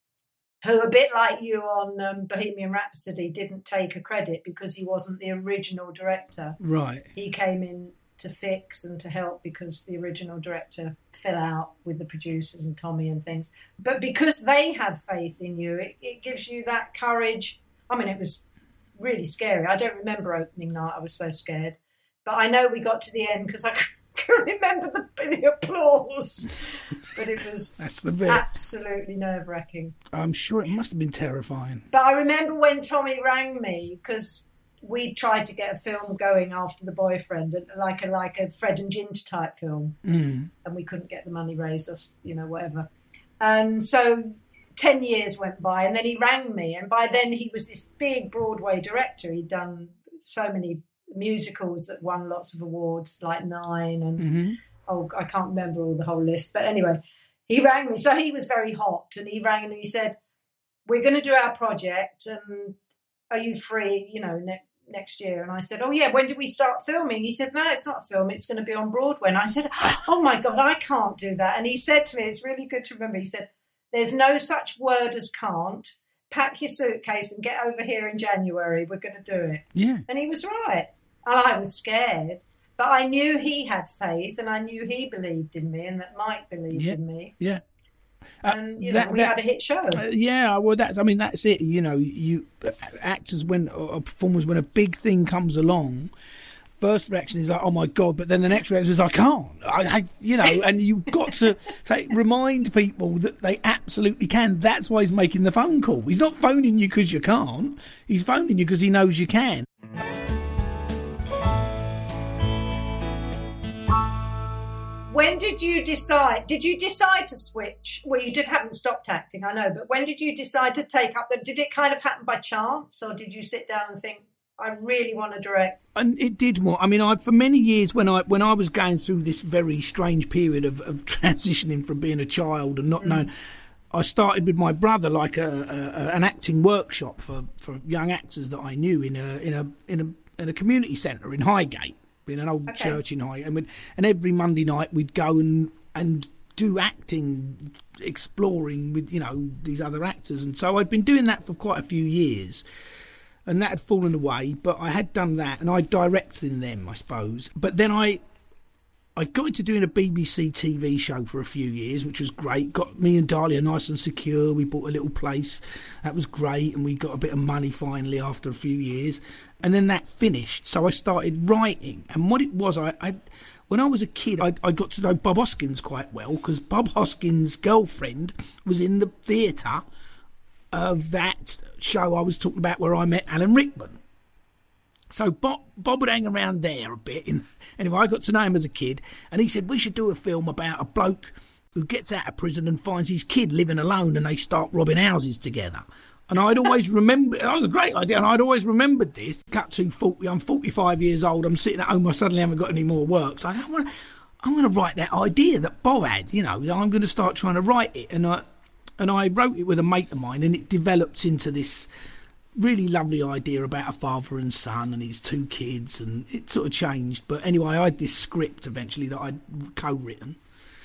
S3: who, a bit like you on um, Bohemian Rhapsody, didn't take a credit because he wasn't the original director.
S2: Right.
S3: He came in to fix and to help because the original director fell out with the producers and Tommy and things. But because they have faith in you, it, it gives you that courage. I mean, it was really scary. I don't remember opening night. I was so scared. But I know we got to the end because I can remember the, the applause. But it was
S2: That's the bit.
S3: absolutely nerve-wracking.
S2: I'm sure it must have been terrifying.
S3: But I remember when Tommy rang me because we tried to get a film going after The Boyfriend, like a like a Fred and Ginger type film,
S2: Mm.
S3: and we couldn't get the money raised, or you know, whatever. And so ten years went by, and then he rang me, and by then he was this big Broadway director. He'd done so many musicals that won lots of awards, like Nine, and
S2: Mm-hmm.
S3: oh, I can't remember all the whole list. But anyway, he rang me. So he was very hot, and he rang and he said, we're going to do our project, and are you free, you know, ne- next year? And I said, oh, yeah, when do we start filming? He said, no, it's not a film. It's going to be on Broadway. And I said, oh, my God, I can't do that. And he said to me, it's really good to remember, he said, there's no such word as can't. Pack your suitcase and get over here in January. We're going to do it.
S2: Yeah.
S3: And he was right. And I was scared. But I knew he had faith, and I knew he believed in me, and that Mike believed
S2: Yeah.
S3: in me.
S2: Yeah. Uh,
S3: And, you
S2: that-
S3: know, we
S2: that-
S3: had a hit show.
S2: Uh, yeah, well, that's. I mean, that's it. You know, you uh, actors when or performers when a big thing comes along, first reaction is like, "Oh my God!" But then the next reaction is, "I can't." I, I you know, and you've got to say, remind people that they absolutely can. That's why he's making the phone call. He's not phoning you because you can't. He's phoning you because he knows you can.
S3: When did you decide? Did you decide to switch? Well, you did haven't stopped acting, I know, but when did you decide to take up that? Did it kind of happen by chance, or did you sit down and think, I really want to direct?
S2: And it did more. I mean, I for many years when I when I was going through this very strange period of, of transitioning from being a child and not mm. knowing, I started with my brother like a, a an acting workshop for, for young actors that I knew in a in a in a in a community centre in Highgate, in an old
S3: Okay.
S2: church in Highgate, and, we'd, and every Monday night we'd go and and do acting, exploring with you know these other actors, and so I'd been doing that for quite a few years. And that had fallen away, but I had done that, and I directed in them, I suppose. But then I, I got into doing a B B C T V show for a few years, which was great. Got me and Dahlia nice and secure. We bought a little place, that was great, and we got a bit of money finally after a few years. And then that finished, so I started writing. And what it was, I, I when I was a kid, I, I got to know Bob Hoskins quite well because Bob Hoskins' girlfriend was in the theatre of that show I was talking about where I met Alan Rickman. So Bob, Bob would hang around there a bit. And anyway, I got to know him as a kid, and he said, we should do a film about a bloke who gets out of prison and finds his kid living alone, and they start robbing houses together. And I'd always remember, that was a great idea, and I'd always remembered this. Cut to forty, I'm forty-five years old, I'm sitting at home, I suddenly haven't got any more work. So I go, I'm I'm going to write that idea that Bob had, you know, I'm going to start trying to write it. And I, and I wrote it with a mate of mine, and it developed into this really lovely idea about a father and son and his two kids, and it sort of changed. But anyway, I had this script eventually that I'd co-written.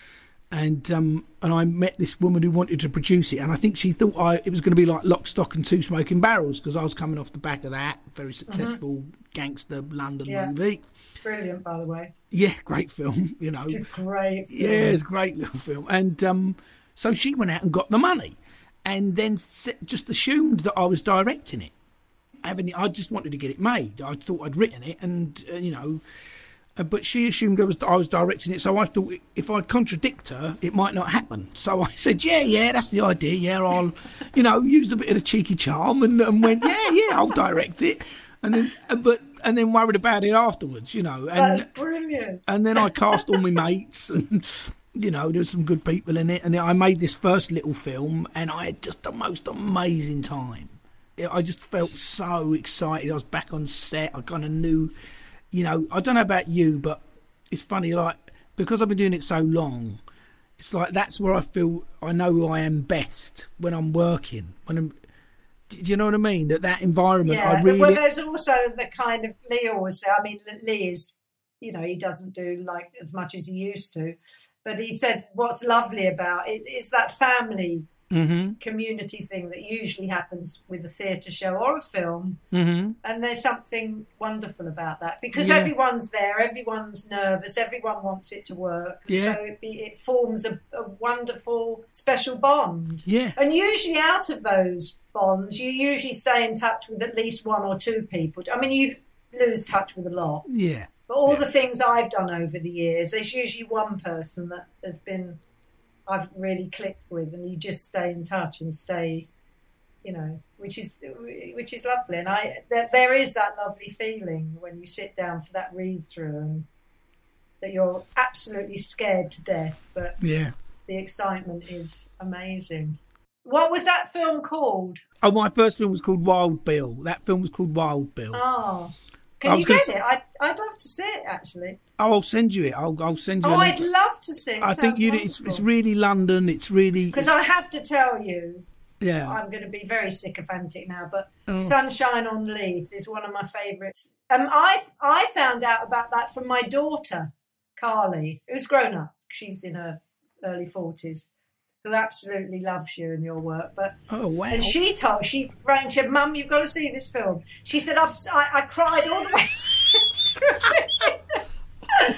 S2: And um, and I met this woman who wanted to produce it, and I think she thought I, it was going to be like Lock, Stock and Two Smoking Barrels, because I was coming off the back of that very successful mm-hmm. gangster London
S3: yeah.
S2: movie.
S3: Brilliant, by the way.
S2: Yeah, great film, you know.
S3: It's a great film.
S2: Yeah, it's a great little film. And um, so she went out and got the money, and then just assumed that I was directing it. Having, I just wanted to get it made. I thought I'd written it, and uh, you know. Uh, but she assumed I was I was directing it, so I thought if I contradict her, it might not happen. So I said, "Yeah, yeah, that's the idea. Yeah, I'll, you know, used a bit of a cheeky charm and, and went, yeah, yeah, I'll direct it." And then, uh, but and then worried about it afterwards, you know. And,
S3: that's brilliant.
S2: And then I cast all my mates, and you know, there was some good people in it. And then I made this first little film, and I had just the most amazing time. I just felt so excited. I was back on set. I kind of knew. You know, I don't know about you, but it's funny, like, because I've been doing it so long, it's like that's where I feel I know who I am best when I'm working. When I'm, do you know what I mean? That that environment,
S3: yeah.
S2: I really...
S3: Well, there's also the kind of, Lee always say, I mean, Lee is, you know, he doesn't do, like, as much as he used to, but he said what's lovely about it is that family mm-hmm. community thing that usually happens with a theatre show or a film, mm-hmm. and there's something wonderful about that because yeah. everyone's there, everyone's nervous, everyone wants it to work,
S2: yeah.
S3: so it, be, it forms a, a wonderful special bond.
S2: Yeah,
S3: and usually out of those bonds, you usually stay in touch with at least one or two people. I mean, you lose touch with a lot.
S2: Yeah,
S3: but all
S2: yeah.
S3: the things I've done over the years, there's usually one person that has been. I've really clicked with, and you just stay in touch and stay, you know, which is which is lovely. And I there, there is that lovely feeling when you sit down for that read through, and that you're absolutely scared to death, but
S2: yeah,
S3: the excitement is amazing. What was that film called?
S2: Oh, my first film was called Wild Bill. That film was called Wild Bill.
S3: Oh. Can you get it? I'd, I'd love to see it, actually.
S2: Oh, I'll send you it. I'll, I'll send you
S3: Oh,
S2: a
S3: I'd love to see it.
S2: I think you. It's, it's really London. It's really...
S3: Because I have to tell you,
S2: yeah,
S3: I'm going to be very sycophantic now, but oh. Sunshine on Leith is one of my favourites. Um, I, I found out about that from my daughter, Carly, who's grown up. She's in her early forties. Who absolutely loves you and your work, but
S2: oh wow!
S3: And she told she rang. She said, "Mum, you've got to see this film." She said, "I've I, I cried all the way through it." And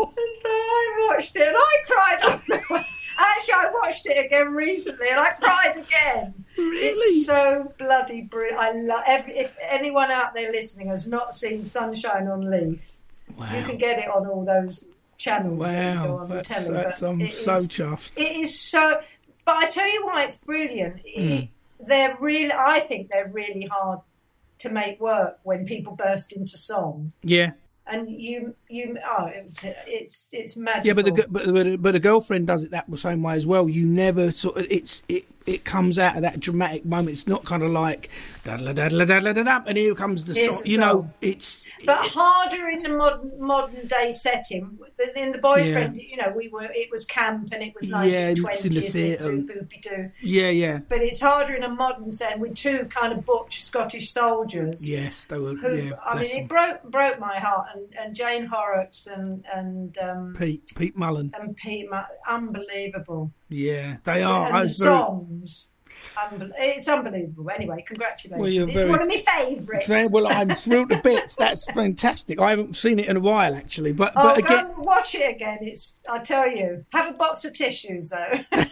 S3: so I watched it, and I cried all the way. Actually, I watched it again recently, and I cried again.
S2: Really?
S3: It's so bloody brilliant. I love. Every, if anyone out there listening has not seen Sunshine on Leith, wow. you can get it on all those. Channels
S2: wow,
S3: go on
S2: that's,
S3: the telly,
S2: that's, I'm so
S3: is,
S2: chuffed.
S3: It is so, but I tell you why it's brilliant.
S2: Mm.
S3: It, they're really, I think they're really hard to make work when people burst into song.
S2: Yeah,
S3: and you, you, oh, it's it's it's magical.
S2: Yeah, but the but but, but a girlfriend does it that the same way as well. You never sort of it's it. It comes out of that dramatic moment. It's not kind of like da da da da da da da, and here comes the song. You know, it's
S3: but it, harder in the modern modern day setting. In the Boyfriend, yeah. you know, we were it was camp and it was nineteen twenties.
S2: Yeah, yeah, yeah.
S3: But it's harder in a modern setting with two kind of butch Scottish soldiers.
S2: Yes, they were.
S3: Who,
S2: yeah,
S3: I mean, them. it broke broke my heart. And, and Jane Horrocks and and um,
S2: Pete Pete Mullen
S3: and Pete, unbelievable.
S2: Yeah, they are.
S3: And
S2: I
S3: the
S2: very...
S3: songs, unbe- it's unbelievable. Anyway, congratulations.
S2: Well,
S3: it's
S2: very...
S3: one of my favourites.
S2: Well, I'm thrilled to bits. That's fantastic. I haven't seen it in a while, actually. But,
S3: oh,
S2: but
S3: go
S2: again...
S3: and watch it again. It's, I tell you, have a box of tissues, though.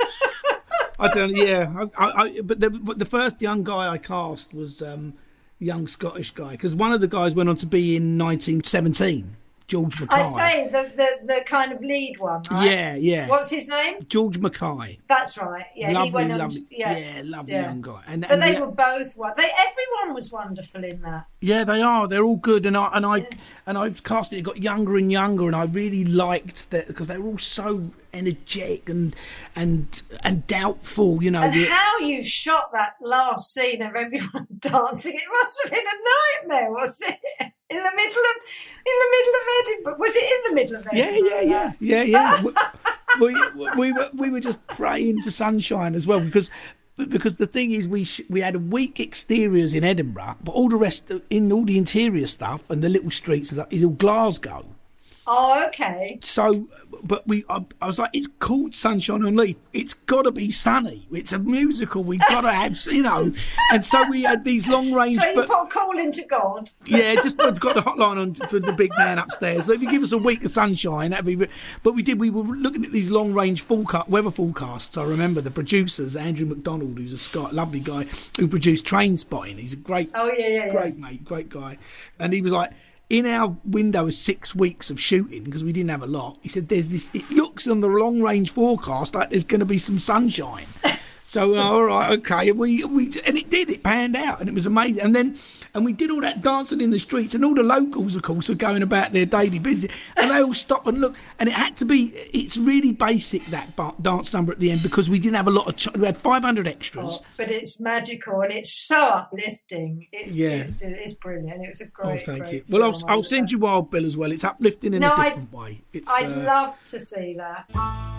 S2: I don't yeah. I, I, but, the, but the first young guy I cast was um, a young Scottish guy, because one of the guys went on to be in nineteen seventeen. George Mackay.
S3: I say the, the the kind of lead one, right?
S2: Yeah, yeah.
S3: What's his name?
S2: George Mackay.
S3: That's right. Yeah,
S2: lovely,
S3: he went on.
S2: lovely,
S3: To, yeah,
S2: yeah, lovely
S3: yeah.
S2: young guy. And,
S3: but
S2: and
S3: they
S2: the,
S3: were both one. They everyone was wonderful in that.
S2: Yeah, they are. They're all good, and I and I
S3: Yeah.
S2: and I cast it. It got younger and younger, and I really liked that because they were all so energetic and and and doubtful. You know,
S3: And
S2: the,
S3: how you shot that last scene of everyone dancing, it must have been a nightmare, was it? In the middle of, in the middle of Edinburgh. Was it in the middle of
S2: yeah,
S3: Edinburgh?
S2: yeah, yeah, yeah, yeah. we, we, we were we were just praying for sunshine as well because. Because the thing is, we sh- we had a weak exteriors in Edinburgh, but all the rest, of, in all the interior stuff and the little streets and that is all Glasgow.
S3: Oh, okay.
S2: So, but we, I, I was like, it's called Sunshine on Leith. It's got to be sunny. It's a musical. We've got to have, you know. And so we had these long range.
S3: So you
S2: fo-
S3: put a call into God.
S2: Yeah, just we've got the hotline on for the big man upstairs. So if you give us a week of sunshine, that'd be. Re- but we did. We were looking at these long range forecast, weather forecasts. I remember the producers, Andrew McDonald, who's a Scot, lovely guy who produced Train Spotting. He's a great,
S3: Oh yeah, yeah, yeah.
S2: great mate, great guy. And he was like, in our window of six weeks of shooting, because we didn't have a lot, he said, "There's this. It looks on the long range forecast like there's going to be some sunshine." So uh, all right, okay, and we we and it did. It panned out, and it was amazing. And then and we did all that dancing in the streets, and all the locals, of course, are going about their daily business, and they all stop and look. And it had to be. It's really basic, that bar- dance number at the end, because we didn't have a lot of. Ch- we had five hundred extras.
S3: Oh, but it's magical and it's so uplifting. It's,
S2: Yeah.
S3: it's, it's brilliant. It was a
S2: Oh,
S3: great.
S2: thank
S3: great
S2: you. Well, I'll,
S3: film.
S2: I'll send you Wild Bill as well. It's uplifting in
S3: No,
S2: a
S3: I'd-
S2: different way. It's,
S3: I'd
S2: uh,
S3: love to see that.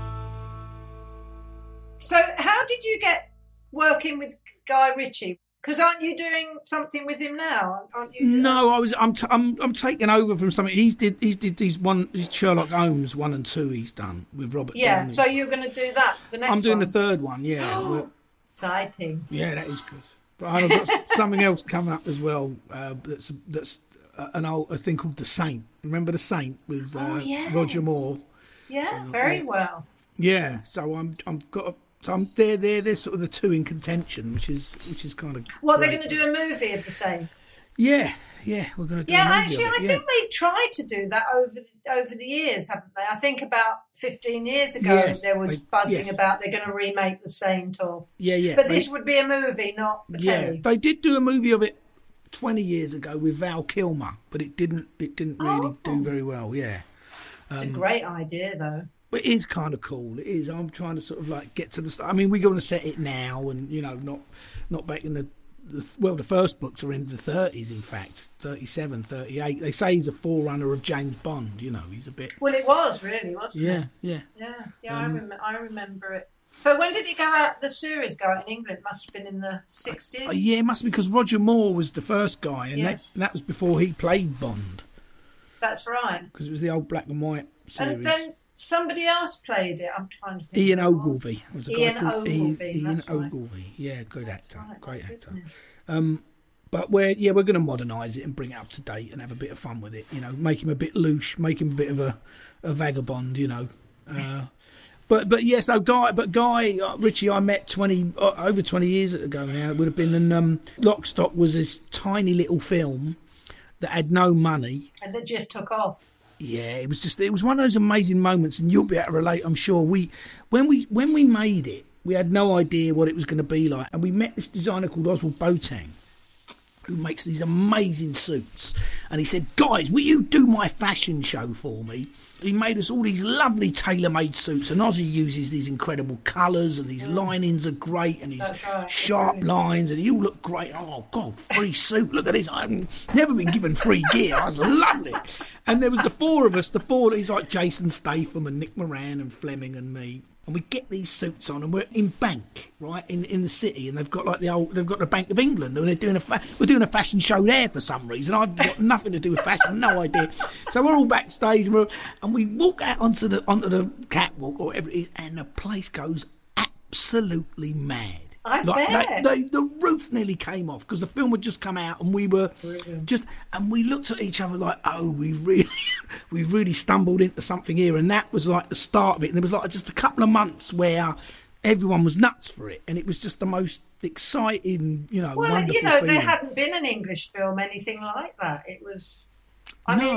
S3: So, how did you get working with Guy Ritchie? Because aren't you doing something with him now? Aren't you?
S2: No, I was. I'm. T- I'm. I'm taking over from something. He's did. He's did these one. These Sherlock Holmes one and two. He's done with Robert.
S3: Yeah.
S2: Downey.
S3: So you're going to do that. The next.
S2: I'm doing
S3: one.
S2: the third one. Yeah. We're-
S3: Exciting.
S2: yeah, that is good. But I've got s- something else coming up as well. Uh, that's that's uh, an old a thing called The Saint. Remember The Saint with uh,
S3: Oh, yes.
S2: Roger Moore?
S3: Yeah. Very
S2: yeah.
S3: well.
S2: Yeah. So I'm. I'm got. A, so I'm there. There. They're sort of the two in contention, which is which is kind of.
S3: What they're
S2: great.
S3: going to do a movie of the same.
S2: Yeah. Yeah. We're going to do.
S3: Yeah,
S2: a movie
S3: actually,
S2: of
S3: I
S2: it, yeah.
S3: think they've tried to do that over the, over the years, haven't they? I think about fifteen years ago
S2: Yes,
S3: there was
S2: they-
S3: buzzing
S2: yes.
S3: about they're going to remake The Saint, or
S2: Yeah. Yeah.
S3: but
S2: they-
S3: this would be a movie, not a
S2: Yeah,
S3: telly.
S2: they did do a movie of it twenty years ago with Val Kilmer, but it didn't. It didn't really
S3: Oh.
S2: do very well. Yeah,
S3: It's
S2: um,
S3: a great idea, though.
S2: but it is kind of cool. It is. I'm trying to sort of like get to the. St- I mean, we're going to set it now, and you know, not not back in the. the well, the first books are in the thirties. In fact, thirty-seven, thirty-eight. They say he's a forerunner of James Bond. You know, he's a bit.
S3: Well, it was really, wasn't
S2: Yeah,
S3: it?
S2: yeah.
S3: Yeah, yeah. I,
S2: Um,
S3: rem- I remember it. So when did it go out? The series go out in England? It must have been in the sixties.
S2: Uh, yeah, it must be because Roger Moore was the first guy, and
S3: Yes.
S2: that that was before he played Bond,
S3: That's right.
S2: because it was the old black and white series.
S3: And then somebody else played it. I'm trying to think.
S2: Ian
S3: who it was.
S2: Ogilvy was a guy
S3: Ian
S2: called Ian,
S3: Ogilvy,
S2: Ian
S3: that's right.
S2: Ogilvy. Yeah, good actor,
S3: Right,
S2: great
S3: my
S2: actor.
S3: goodness.
S2: Um, but we're yeah we're going to modernise it and bring it up to date and have a bit of fun with it. You know, make him a bit loose, make him a bit of a, a vagabond. You know. Uh, but but yes, yeah, so Guy, but Guy uh, Ritchie, I met twenty uh, over twenty years ago now. It would have been, and um, Lock Stock was this tiny little film that had no money.
S3: And it just took off.
S2: Yeah, it was just it was one of those amazing moments, and you'll be able to relate, I'm sure. We when we when we made it, we had no idea what it was going to be like, and we met this designer called Oswald Boateng, who makes these amazing suits, and he said, "Guys, will you do my fashion show for me?" He made us all these lovely tailor-made suits, and Ozzy uses these incredible colours, and these linings are great, and his
S3: That's right.
S2: sharp lines, and you all look great. Oh, God, free suit. Look at this. I've never been given free gear. I was lovely. And there was the four of us, the four, he's like Jason Statham and Nick Moran and Fleming and me. And we get these suits on, and we're in Bank, right, in in the city, and they've got like the old, they've got the Bank of England, and they're doing a, fa- we're doing a fashion show there for some reason. I've got nothing to do with fashion, no idea. So we're all backstage, and, we're, and we walk out onto the onto the catwalk or whatever it is, and the place goes absolutely mad.
S3: I
S2: like,
S3: bet.
S2: They, they, the roof nearly came off because the film had just come out, and we were
S3: Brilliant.
S2: just, and we looked at each other like, oh, we've really, we've really stumbled into something here, and that was like the start of it. And there was like just a couple of months where everyone was nuts for it, and it was just the most exciting, you know,
S3: Well,
S2: wonderful
S3: you know,
S2: feeling.
S3: there hadn't been an English film anything like that. It was, I
S2: No.
S3: mean,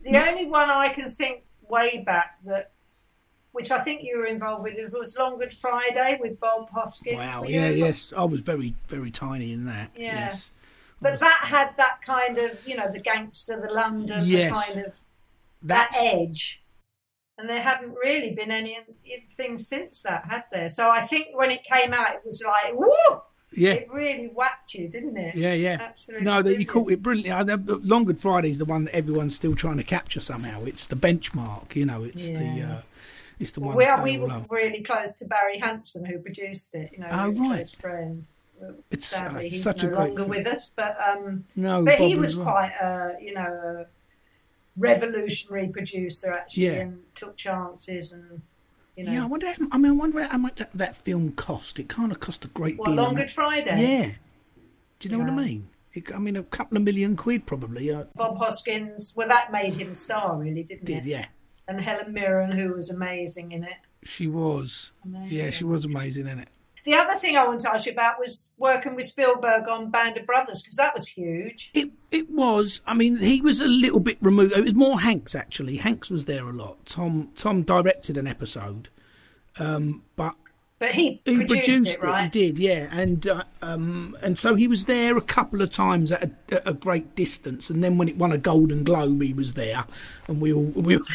S3: The only one I can think way back that, which I think you were involved with, was Long Good Friday with Bob Hoskins.
S2: Wow,
S3: Were
S2: yeah,
S3: you?
S2: yes. I was very, very tiny in that.
S3: Yeah.
S2: Yes.
S3: But that had that kind of, you know, the gangster, the London,
S2: Yes.
S3: the kind of,
S2: That's,
S3: that edge. And there hadn't really been anything since that, had there? So I think when it came out, it was like, woo!
S2: yeah.
S3: It really whacked you, didn't it?
S2: Yeah, yeah.
S3: Absolutely.
S2: No, that you
S3: brilliant.
S2: caught it brilliantly. I know the Long Good Friday is the one that everyone's still trying to capture somehow. It's the benchmark, you know. It's
S3: Yeah.
S2: the uh, it's the
S3: Well,
S2: one.
S3: we,
S2: that
S3: are,
S2: they
S3: we
S2: all
S3: were
S2: love.
S3: really close to Barry Hanson, who produced it. You know,
S2: Oh,
S3: really
S2: right.
S3: close friend.
S2: It's
S3: Sadly,
S2: uh,
S3: he's
S2: such
S3: no
S2: a great
S3: longer
S2: film.
S3: with us, but um,
S2: No,
S3: but he
S2: Bob
S3: was
S2: as well.
S3: quite a, you know, a revolutionary producer actually,
S2: Yeah.
S3: and took chances and, you know.
S2: Yeah, I wonder. How, I mean, I wonder how much that, that film cost. It kind of cost a great
S3: What,
S2: deal.
S3: Long
S2: of-
S3: Good Friday?
S2: Yeah. Do you know
S3: Yeah.
S2: what I mean? It, I mean, a couple of million quid probably. Uh,
S3: Bob Hoskins, well, that made him a star, really, didn't
S2: did
S3: it?
S2: yeah.
S3: And Helen Mirren, who was amazing in it.
S2: She was.
S3: Amazing.
S2: Yeah, she was amazing in it.
S3: The other thing I want to ask you about was working with Spielberg on Band of Brothers, because that was huge.
S2: It it was. I mean, he was a little bit removed. It was more Hanks actually. Hanks was there a lot. Tom Tom directed an episode, um, but
S3: But he,
S2: he
S3: produced,
S2: produced
S3: it, right?
S2: He did, yeah. And uh, um, and so he was there a couple of times at a, at a great distance. And then when it won a Golden Globe, he was there, and we all we. All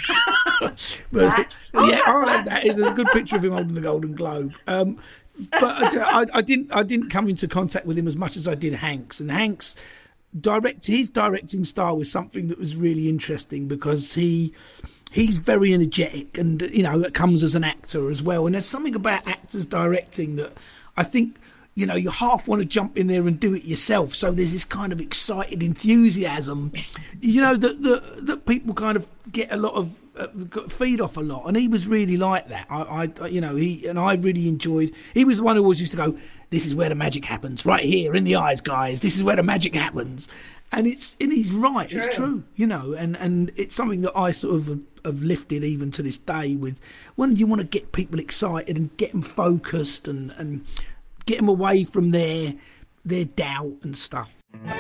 S3: That? I'll
S2: yeah,
S3: have
S2: I'll
S3: that.
S2: have that. There's a good picture of him holding the Golden Globe. Um, but I, I, I didn't I didn't come into contact with him as much as I did Hanks. And Hanks direct his directing style was something that was really interesting because he he's very energetic, and you know, it comes as an actor as well. And there's something about actors directing that I think, you know, you half want to jump in there and do it yourself. So there's this kind of excited enthusiasm, you know, that that, that people kind of get a lot of uh, feed off a lot. And he was really like that. I, I, you know, he and I really enjoyed. He was the one who always used to go, "This is where the magic happens, right here in the eyes, guys. This is where the magic happens." And it's and he's right.
S3: True.
S2: It's true, you know. And and it's something that I sort of have, have lifted even to this day. With when you want to get people excited and get them focused and and. get them away from their their doubt and stuff.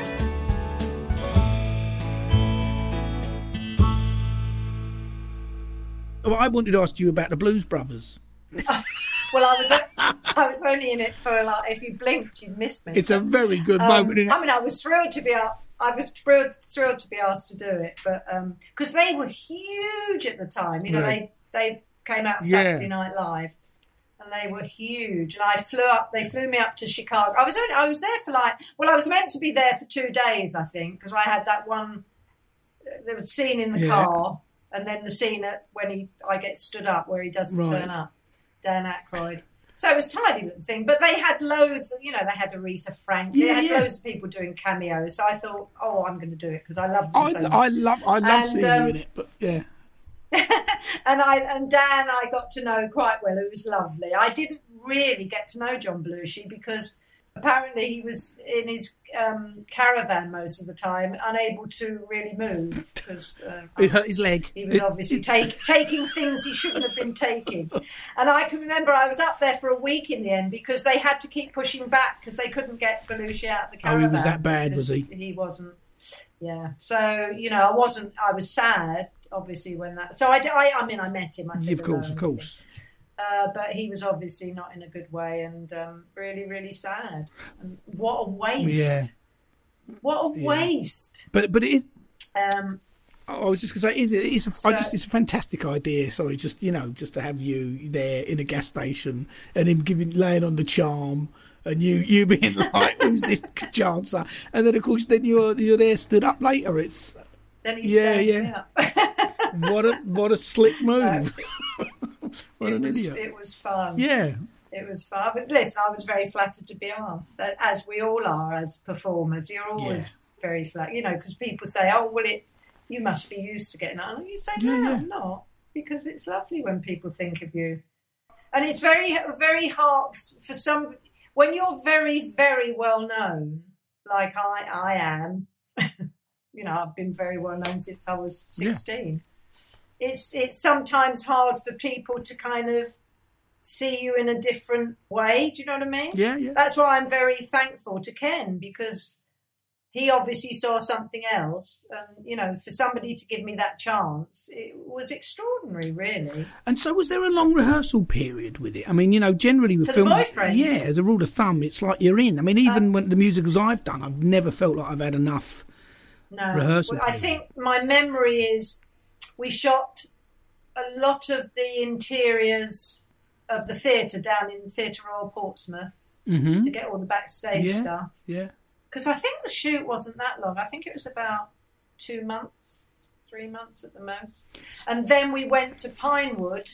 S2: Well, I wanted to ask you about the Blues Brothers.
S3: Well, I was I was only in it for like, if you blinked, you'd miss me.
S2: It's a very good
S3: Um,
S2: moment. Isn't it?
S3: I mean, I was thrilled to be out. I was thrilled, thrilled to be asked to do it, but because they were huge at the time, you know,
S2: Right.
S3: they they came out of
S2: Yeah.
S3: Saturday Night Live, and they were huge. And I flew up. They flew me up to Chicago. I was only, I was there for like, well, I was meant to be there for two days, I think, because I had that one. There was a scene in the
S2: Yeah.
S3: car, and then the scene at when he I get stood up where he doesn't
S2: Right.
S3: turn up. Dan Aykroyd. So it was a tiny little thing, but they had loads of, you know, they had Aretha Franklin,
S2: Yeah,
S3: they had
S2: yeah.
S3: loads of people doing cameos. So I thought, oh, I'm going to do it because I love them
S2: I,
S3: so much.
S2: I love I love
S3: And,
S2: seeing
S3: um,
S2: you in it, but yeah.
S3: and I and Dan I got to know quite well. It was lovely. I didn't really get to know John Belushi because apparently he was in his um, caravan most of the time, unable to really move because uh,
S2: It hurt his leg.
S3: he was
S2: It-
S3: obviously
S2: it-
S3: take, taking things he shouldn't have been taking. And I can remember I was up there for a week in the end because they had to keep pushing back because they couldn't get Belushi out of the
S2: Oh,
S3: caravan.
S2: he was that bad, was
S3: because
S2: he?
S3: He wasn't. Yeah. So, you know, I wasn't, I was sad, obviously, when that. So I, d- I, I mean, I met him. I said
S2: of course,
S3: hello
S2: of course.
S3: Uh, but he was obviously not in a good way and um, really, really sad. And what a waste.
S2: Yeah.
S3: What a
S2: Yeah.
S3: waste.
S2: But but it.
S3: Um,
S2: I was just going to say, is it? It's a, I
S3: So-
S2: just, it's a fantastic idea. Sorry, just you know, just to have you there in a gas station and him giving laying on the charm, and you you being like, "Who's this chancer?" And then of course, then you're you're there stood up later. It's
S3: then he
S2: Yeah,
S3: stands
S2: yeah.
S3: me up.
S2: what a what a slick move. what
S3: it
S2: an
S3: was,
S2: idiot.
S3: It was fun.
S2: Yeah,
S3: It was fun. But listen, I was very flattered to be asked, that, as we all are as performers. You're always
S2: Yeah.
S3: very flat, you know, because people say, oh, well, it, you must be used to getting on. And you say, no,
S2: Yeah, yeah.
S3: I'm not, because it's lovely when people think of you. And it's very, very hard for some, when you're very, very well known, like I, I am, you know, I've been very well known since I was sixteen. Yeah. It's it's sometimes hard for people to kind of see you in a different way. Do you know what I mean?
S2: yeah, yeah.
S3: That's why I'm very thankful to Ken, because he obviously saw something else. And, you know, for somebody to give me that chance, it was extraordinary, really.
S2: And so was there a long rehearsal period with it? I mean, you know, generally with
S3: For
S2: films...
S3: The Boyfriend?
S2: Yeah, as a rule of thumb, it's like you're in. I mean, even um, when the musicals I've done, I've never felt like I've had enough
S3: no.
S2: rehearsal
S3: well, I think my memory is we shot a lot of the interiors of the theatre down in Theatre Royal Portsmouth
S2: mm-hmm.
S3: to get all the backstage
S2: yeah,
S3: stuff.
S2: Yeah.
S3: Because I think the shoot wasn't that long. I think it was about two months, three months at the most. And then we went to Pinewood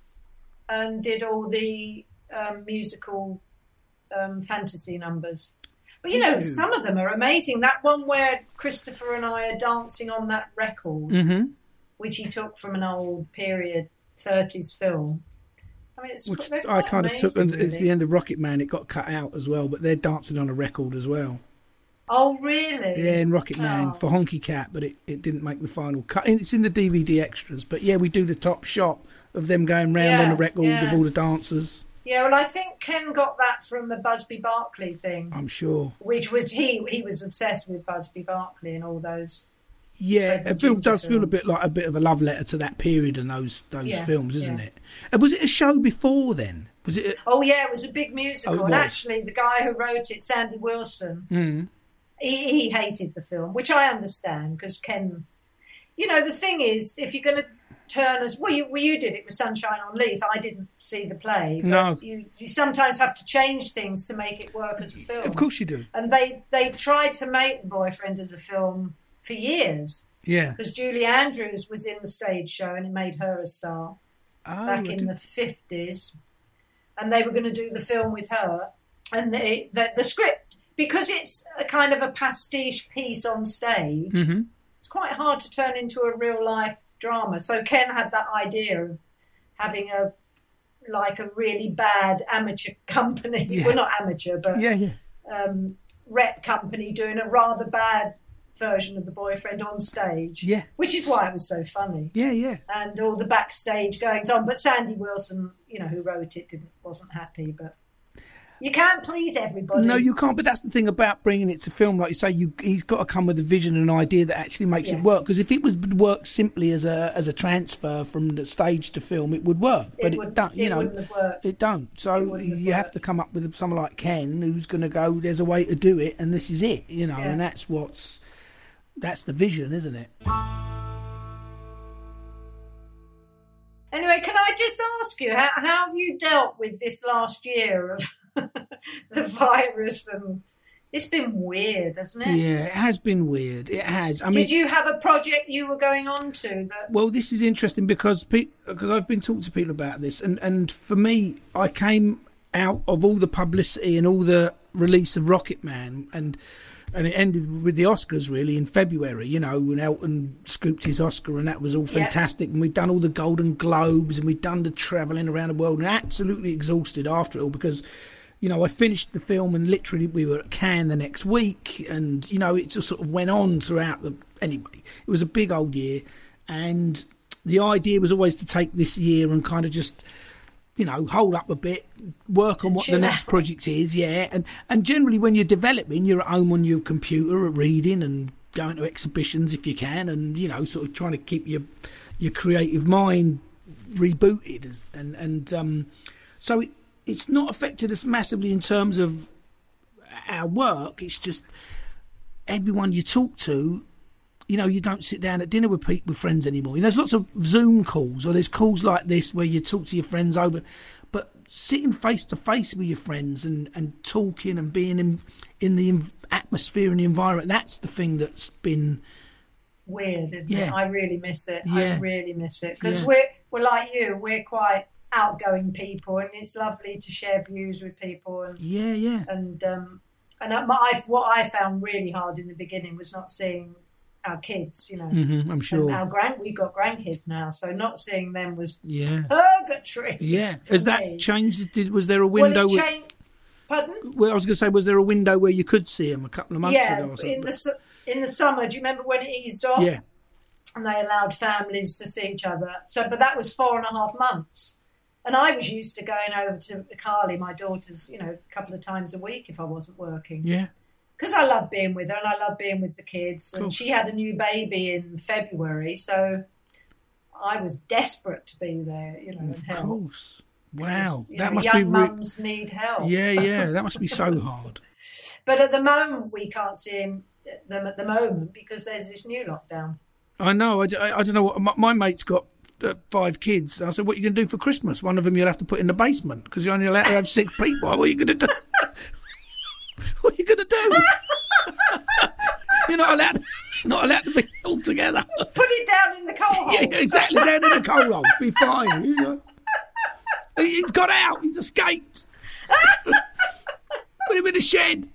S3: and did all the um, musical um, fantasy numbers. But, you know, some of them are amazing. That one where Christopher and I are dancing on that record,
S2: mm-hmm.
S3: which he took from an old period thirties film. I mean, it's
S2: Which
S3: quite
S2: I kind of took, and
S3: really.
S2: It's the end of Rocket Man. It got cut out as well, but they're dancing on a record as well.
S3: Oh, really?
S2: Yeah, in Rocket Man
S3: oh.
S2: for Honky Cat, but it, it didn't make the final cut. It's in the D V D extras, but yeah, we do the top shot of them going round
S3: yeah,
S2: on a record
S3: yeah.
S2: with all the dancers.
S3: Yeah, well, I think Ken got that from the Busby Berkeley thing.
S2: I'm sure.
S3: Which was he? He was obsessed with Busby Berkeley and all those.
S2: Yeah, it feel, does feel a bit like a bit of a love letter to that period and those those
S3: yeah,
S2: films, isn't
S3: yeah.
S2: it? And was it a show before then? Was it? A...
S3: Oh yeah, it was a big musical.
S2: Oh,
S3: and actually, the guy who wrote it, Sandy Wilson,
S2: mm.
S3: he, he hated the film, which I understand because Ken. You know, the thing is, if you're going to turn as well, you, well, you did it with Sunshine on Leith. I didn't see the play. But
S2: no,
S3: you you sometimes have to change things to make it work as a film.
S2: Of course you do.
S3: And they they tried to make The Boyfriend as a film for years.
S2: Yeah.
S3: Because Julie Andrews was in the stage show and it made her a star
S2: oh,
S3: back in the fifties. And they were going to do the film with her. And they, the, the script, because it's a kind of a pastiche piece on stage,
S2: mm-hmm.
S3: it's quite hard to turn into a real life drama. So Ken had that idea of having a like a really bad amateur company.
S2: Yeah.
S3: Well, not amateur, but
S2: yeah, yeah.
S3: Um, rep company doing a rather bad version of The Boyfriend on stage.
S2: Yeah.
S3: Which is why it was so funny.
S2: Yeah, yeah.
S3: And all the backstage goings on. But Sandy Wilson, you know, who wrote it, didn't wasn't happy. But you can't please everybody.
S2: No, you can't. But that's the thing about bringing it to film. Like you say, you he's got to come with a vision and an idea that actually makes
S3: yeah.
S2: it work. Because if it was worked simply as a as a transfer from the stage to film, it would work. But
S3: it,
S2: it don't. You
S3: it
S2: know,
S3: wouldn't have worked.
S2: It don't. So
S3: it
S2: you
S3: have
S2: have to come up with someone like Ken who's going to go. There's a way to do it, and this is it. You know,
S3: yeah.
S2: and that's what's. That's the vision, isn't it?
S3: Anyway, can I just ask you, how, how have you dealt with this last year of the virus? And it's been weird, hasn't it?
S2: Yeah, it has been weird. It has. I mean,
S3: did you have a project you were going on to? That...
S2: Well, this is interesting because pe- because I've been talking to people about this, and, and for me, I came out of all the publicity and all the release of Rocket Man, and and it ended with the Oscars really in February, you know, when Elton scooped his Oscar, and that was all fantastic. Yeah. And we'd done all the Golden Globes, and we'd done the travelling around the world, and absolutely exhausted after it all because, you know, I finished the film and literally we were at Cannes the next week, and, you know, it just sort of went on throughout the... Anyway, it was a big old year, and the idea was always to take this year and kind of just... you know, hold up a bit, work on what the next project is, yeah. And and generally when you're developing, you're at home on your computer reading and going to exhibitions if you can, and, you know, sort of trying to keep your your creative mind rebooted. And, and um, so it, it's not affected us massively in terms of our work. It's just everyone you talk to, you know, you don't sit down at dinner with people, with friends anymore. You know, there's lots of Zoom calls, or there's calls like this where you talk to your friends over, but sitting face to face with your friends and, and talking and being in in the atmosphere and the environment, that's the thing that's been
S3: weird, isn't
S2: yeah.
S3: it? I really miss it.
S2: Yeah.
S3: I really miss it because
S2: yeah.
S3: we're we're like you. We're quite outgoing people, and it's lovely to share views with people. And
S2: yeah, yeah.
S3: And um, and I, what I found really hard in the beginning was not seeing our kids, you know.
S2: Mm-hmm, I'm sure.
S3: And our grand, we've got grandkids now, so not seeing them was
S2: yeah
S3: purgatory.
S2: Yeah. Has that
S3: me.
S2: changed? Did was there a window?
S3: Well, it changed. Pardon?
S2: Well, I was going to say, was there a window where you could see them a couple of months
S3: yeah,
S2: ago or something?
S3: in the su- in the summer. Do you remember when it eased off?
S2: Yeah.
S3: And they allowed families to see each other. So, but that was four and a half months. And I was used to going over to Carly, my daughter's, you know, a couple of times a week if I wasn't working.
S2: Yeah.
S3: because I love being with her and I love being with the kids. And
S2: Cool.
S3: she had a new baby in February, so I was desperate to be there, you know, and
S2: Of
S3: help.
S2: course. Wow.
S3: You
S2: That
S3: know,
S2: must
S3: young
S2: be... Re-
S3: mums need help.
S2: yeah, yeah. That must be so hard.
S3: But at the moment, we can't see him, them at the moment because there's this new lockdown.
S2: I know. I, I, I don't know. what My, my mate's got uh, five kids. I said, what are you going to do for Christmas? One of them you'll have to put in the basement because you're only allowed to have six people. What are you going to do? What are you going to do? You're not allowed, not allowed to be all together.
S3: Put it down in the coal hole.
S2: Yeah, exactly. Down in the coal hole. Be fine. You know. He's got out. He's escaped. Put him in the shed.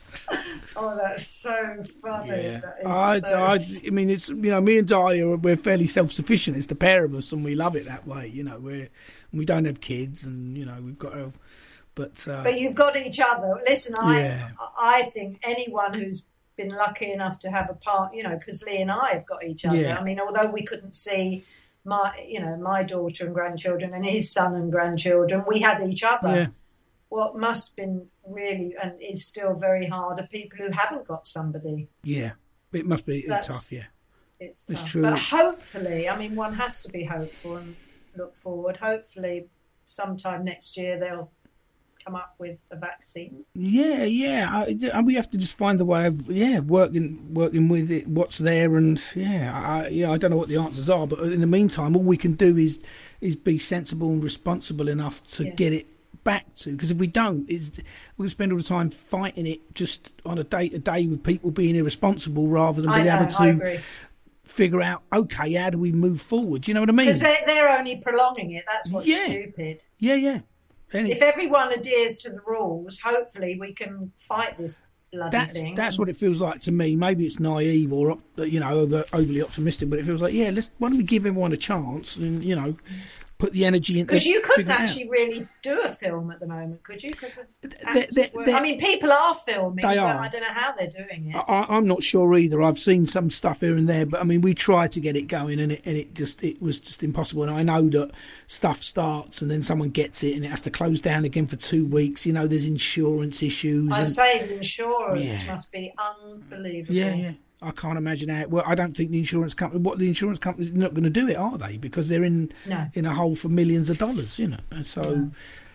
S3: Oh, that's so funny.
S2: Yeah,
S3: That is
S2: I,
S3: so...
S2: I, I mean, it's, you know, me and Di are, we're fairly self-sufficient. It's the pair of us, and we love it that way. You know, we're we don't have kids, and you know, we've got to, but uh,
S3: But you've got each other. Listen, I
S2: Yeah.
S3: I think anyone who's been lucky enough to have a part, you know, because Lee and I have got each other.
S2: Yeah.
S3: I mean, although we couldn't see my, you know, my daughter and grandchildren and his son and grandchildren, we had each other.
S2: yeah,
S3: What must have been really and is still very hard are people who haven't got somebody.
S2: yeah, it must be
S3: That's-
S2: tough. Yeah,
S3: It's,
S2: It's
S3: tough.
S2: true.
S3: But hopefully, I mean, one has to be hopeful and look forward. Hopefully, sometime next year they'll come up with a vaccine.
S2: yeah, yeah. I, I, we have to just find a way of yeah working working with it, what's there, and yeah, I, yeah. I don't know what the answers are, but in the meantime, all we can do is is be sensible and responsible enough to
S3: Yeah.
S2: get it back to, because if we don't, it's, we'll spend all the time fighting it just on a day to day with people being irresponsible rather than
S3: I
S2: being
S3: know,
S2: able
S3: I
S2: to
S3: agree.
S2: figure out, okay, how do we move forward? Do you know what I mean?
S3: Because they're, they're only prolonging it. That's what's
S2: Yeah.
S3: stupid.
S2: Yeah, yeah. And
S3: If
S2: it,
S3: everyone adheres to the rules, hopefully we can fight this bloody
S2: that's
S3: thing.
S2: that's what it feels like to me. Maybe it's naive or op- you know over, overly optimistic, but it feels like yeah, let's why don't we give everyone a chance and you know put the energy into
S3: Because you couldn't
S2: figure it out.
S3: actually really do a film at the moment, could you? Because of
S2: They're-
S3: actors
S2: they're-
S3: work-
S2: they're-
S3: I mean, people are filming,
S2: They
S3: but
S2: are.
S3: I don't know how they're doing it.
S2: I, I'm not sure either. I've seen some stuff here and there, but I mean, we tried to get it going, and it and it just it was just impossible. And I know that stuff starts, and then someone gets it, and it has to close down again for two weeks. You know, there's insurance issues.
S3: I
S2: and,
S3: say the insurance
S2: Yeah.
S3: must be unbelievable.
S2: yeah, yeah. I can't imagine how. It, well, I don't think the insurance company. What the insurance company's not going to do it, are they? Because they're in
S3: No.
S2: in a hole for millions of dollars. You know, and so.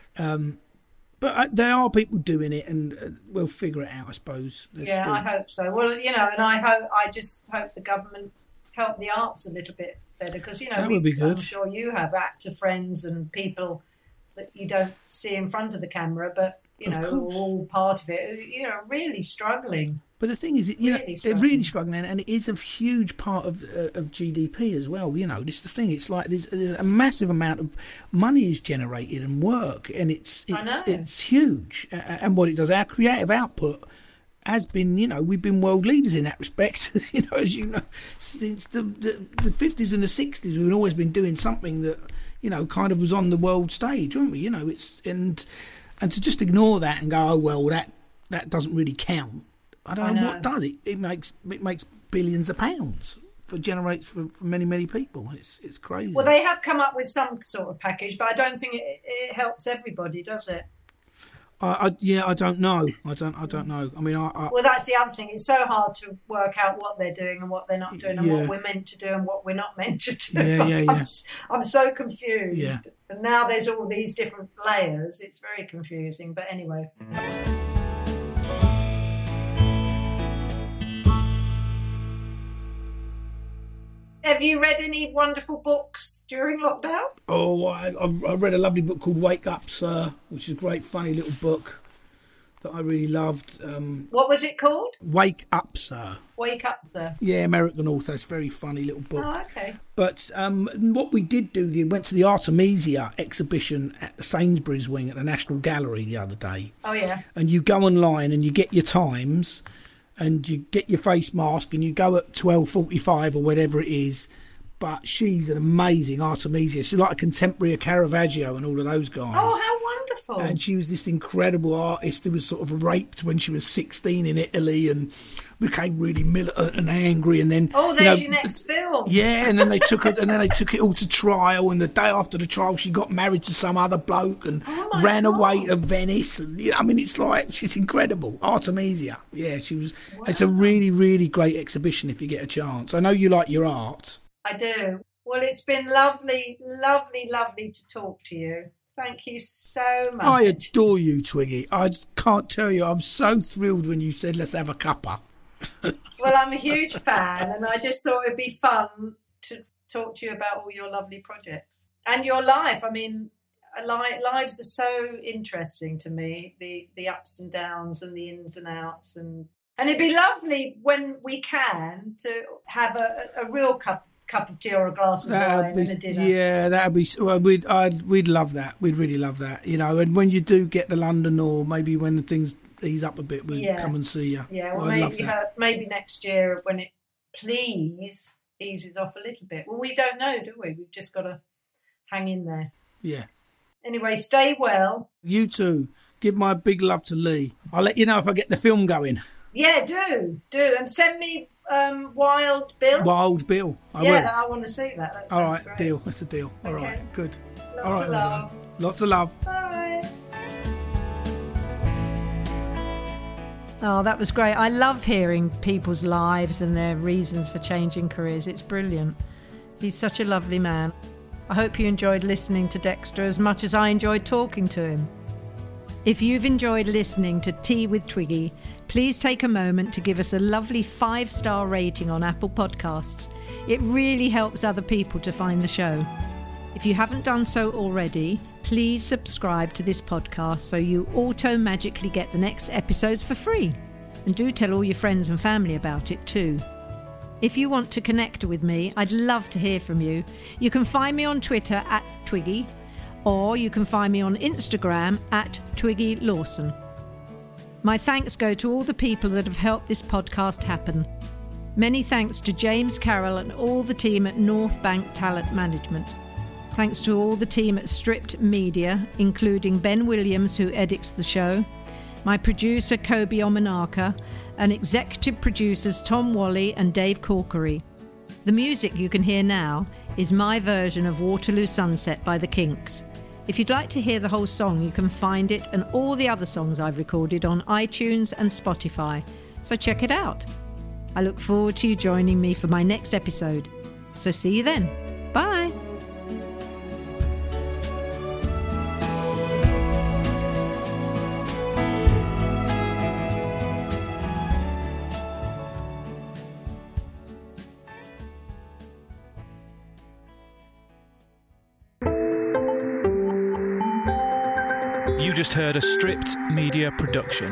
S2: Um, but uh, there are people doing it, and uh, we'll figure it out, I suppose. There's
S3: Yeah,
S2: still-
S3: I hope so. Well, you know, and I hope I just hope the government help the arts a little bit better because you know
S2: That
S3: we,
S2: would be good.
S3: I'm sure you have actor friends and people that you don't see in front of the camera, but you
S2: Of
S3: know,
S2: course.
S3: all part of it. You know, really struggling.
S2: But the thing is, it, you
S3: Really
S2: know, they're
S3: struggling.
S2: really struggling, and it is a huge part of uh, of G D P as well. You know, this is the thing. It's like there's, there's a massive amount of money is generated and work, and it's
S3: I
S2: it's
S3: know.
S2: it's huge. Uh, and what it does, our creative output has been, you know, we've been world leaders in that respect. You know, as you know, since the the, the fifties and the sixties, we've always been doing something that you know kind of was on the world stage, weren't we? You know, it's and and to just ignore that and go, oh well, that that doesn't really count. I don't
S3: I
S2: know,
S3: know.
S2: what does it. It makes it makes billions of pounds for generates for, for many many people. It's it's crazy.
S3: Well, they have come up with some sort of package, but I don't think it, it helps everybody, does it?
S2: I, I, yeah, I don't know. I don't I don't know. I mean, I, I
S3: Well, that's the other thing. It's so hard to work out what they're doing and what they're not doing and
S2: Yeah.
S3: what we're meant to do and what we're not meant to do.
S2: Yeah, yeah,
S3: I'm,
S2: yeah.
S3: s- I'm so confused.
S2: Yeah.
S3: And now there's all these different layers. It's very confusing. But anyway. Have you read any wonderful books during lockdown?
S2: oh I, I I read a lovely book called Wake Up, Sir, which is a great funny little book that I really loved. Um,
S3: What was it called?
S2: Wake Up, Sir.
S3: Wake Up, Sir.
S2: Yeah, American author. It's a very funny little book.
S3: Oh, okay.
S2: But um, what we did do, we went to the Artemisia exhibition at the Sainsbury's wing at the National Gallery the other day.
S3: Oh, yeah.
S2: And you go online and you get your times and you get your face mask and you go at twelve forty-five or whatever it is. But she's an amazing Artemisia. She's like a contemporary of Caravaggio and all of those guys.
S3: Oh, how wonderful.
S2: And she was this incredible artist who was sort of raped when she was sixteen in Italy and became really militant and angry. And then,
S3: Oh,
S2: you know,
S3: there's your next film. film.
S2: Yeah, and then they took it, and then they took it all to trial. And the day after the trial, she got married to some other bloke and
S3: Oh,
S2: ran
S3: God.
S2: away to Venice. And yeah, I mean, it's like she's incredible. Artemisia. Yeah, she was. Wow. It's a really, really great exhibition if you get a chance. I know you like your art.
S3: I do. Well, it's been lovely, lovely, lovely to talk to you. Thank you so much.
S2: I adore you, Twiggy. I just can't tell you. I'm so thrilled when you said let's have a cuppa.
S3: Well, I'm a huge fan, and I just thought it'd be fun to talk to you about all your lovely projects and your life. I mean, li- lives are so interesting to me, the the ups and downs and the ins and outs, and and it'd be lovely when we can to have a, a real cup cup of tea or a glass of wine
S2: be,
S3: and a dinner.
S2: Yeah, that'd be. Well, we'd I'd, we'd love that. We'd really love that. You know, and when you do get to London, or maybe when the things ease up a bit, we'll
S3: Yeah.
S2: come and see you.
S3: Yeah, well,
S2: I'd love
S3: maybe
S2: that.
S3: her, maybe next year when it please eases off a little bit. Well, we don't know, do we? We've just got to hang in there.
S2: Yeah.
S3: Anyway, stay well.
S2: You too. Give my big love to Lee. I'll let you know if I get the film going.
S3: Yeah, do do, and send me um, Wild Bill.
S2: Wild Bill. I
S3: yeah,
S2: will.
S3: that, I want to see that. that
S2: All
S3: sounds
S2: right,
S3: great.
S2: deal. That's a deal. All
S3: Okay.
S2: right, good.
S3: Lots
S2: All right,
S3: of
S2: my
S3: love.
S2: darling. Lots of love.
S3: Bye.
S1: Oh, that was great. I love hearing people's lives and their reasons for changing careers. It's brilliant. He's such a lovely man. I hope you enjoyed listening to Dexter as much as I enjoyed talking to him. If you've enjoyed listening to Tea with Twiggy, please take a moment to give us a lovely five-star rating on Apple Podcasts. It really helps other people to find the show. If you haven't done so already, please subscribe to this podcast so you auto-magically get the next episodes for free. And do tell all your friends and family about it too. If you want to connect with me, I'd love to hear from you. You can find me on Twitter at Twiggy, or you can find me on Instagram at Twiggy Lawson. My thanks go to all the people that have helped this podcast happen. Many thanks to James Carroll and all the team at North Bank Talent Management. Thanks to all the team at Stripped Media, including Ben Williams, who edits the show, my producer Kobe Omanaka, and executive producers Tom Wally and Dave Corkery. The music you can hear now is my version of Waterloo Sunset by the Kinks. If you'd like to hear the whole song, you can find it and all the other songs I've recorded on iTunes and Spotify, so check it out. I look forward to you joining me for my next episode. So see you then. Bye.
S4: You just heard a Stripped Media production.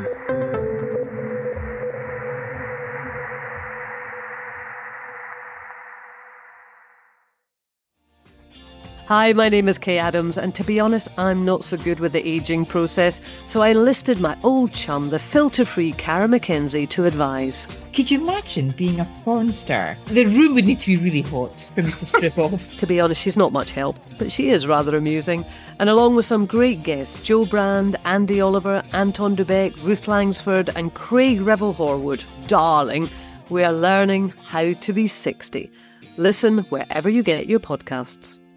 S5: Hi, my name is Kay Adams, and to be honest, I'm not so good with the ageing process, so I enlisted my old chum, the filter-free Cara McKenzie, to advise.
S6: Could you imagine being a porn star? The room would need to be really hot for me to strip off.
S5: To be honest, she's not much help, but she is rather amusing. And along with some great guests, Joe Brand, Andy Oliver, Anton Dubeck, Ruth Langsford and Craig Revel-Horwood, darling, we are learning how to be sixty. Listen wherever you get your podcasts.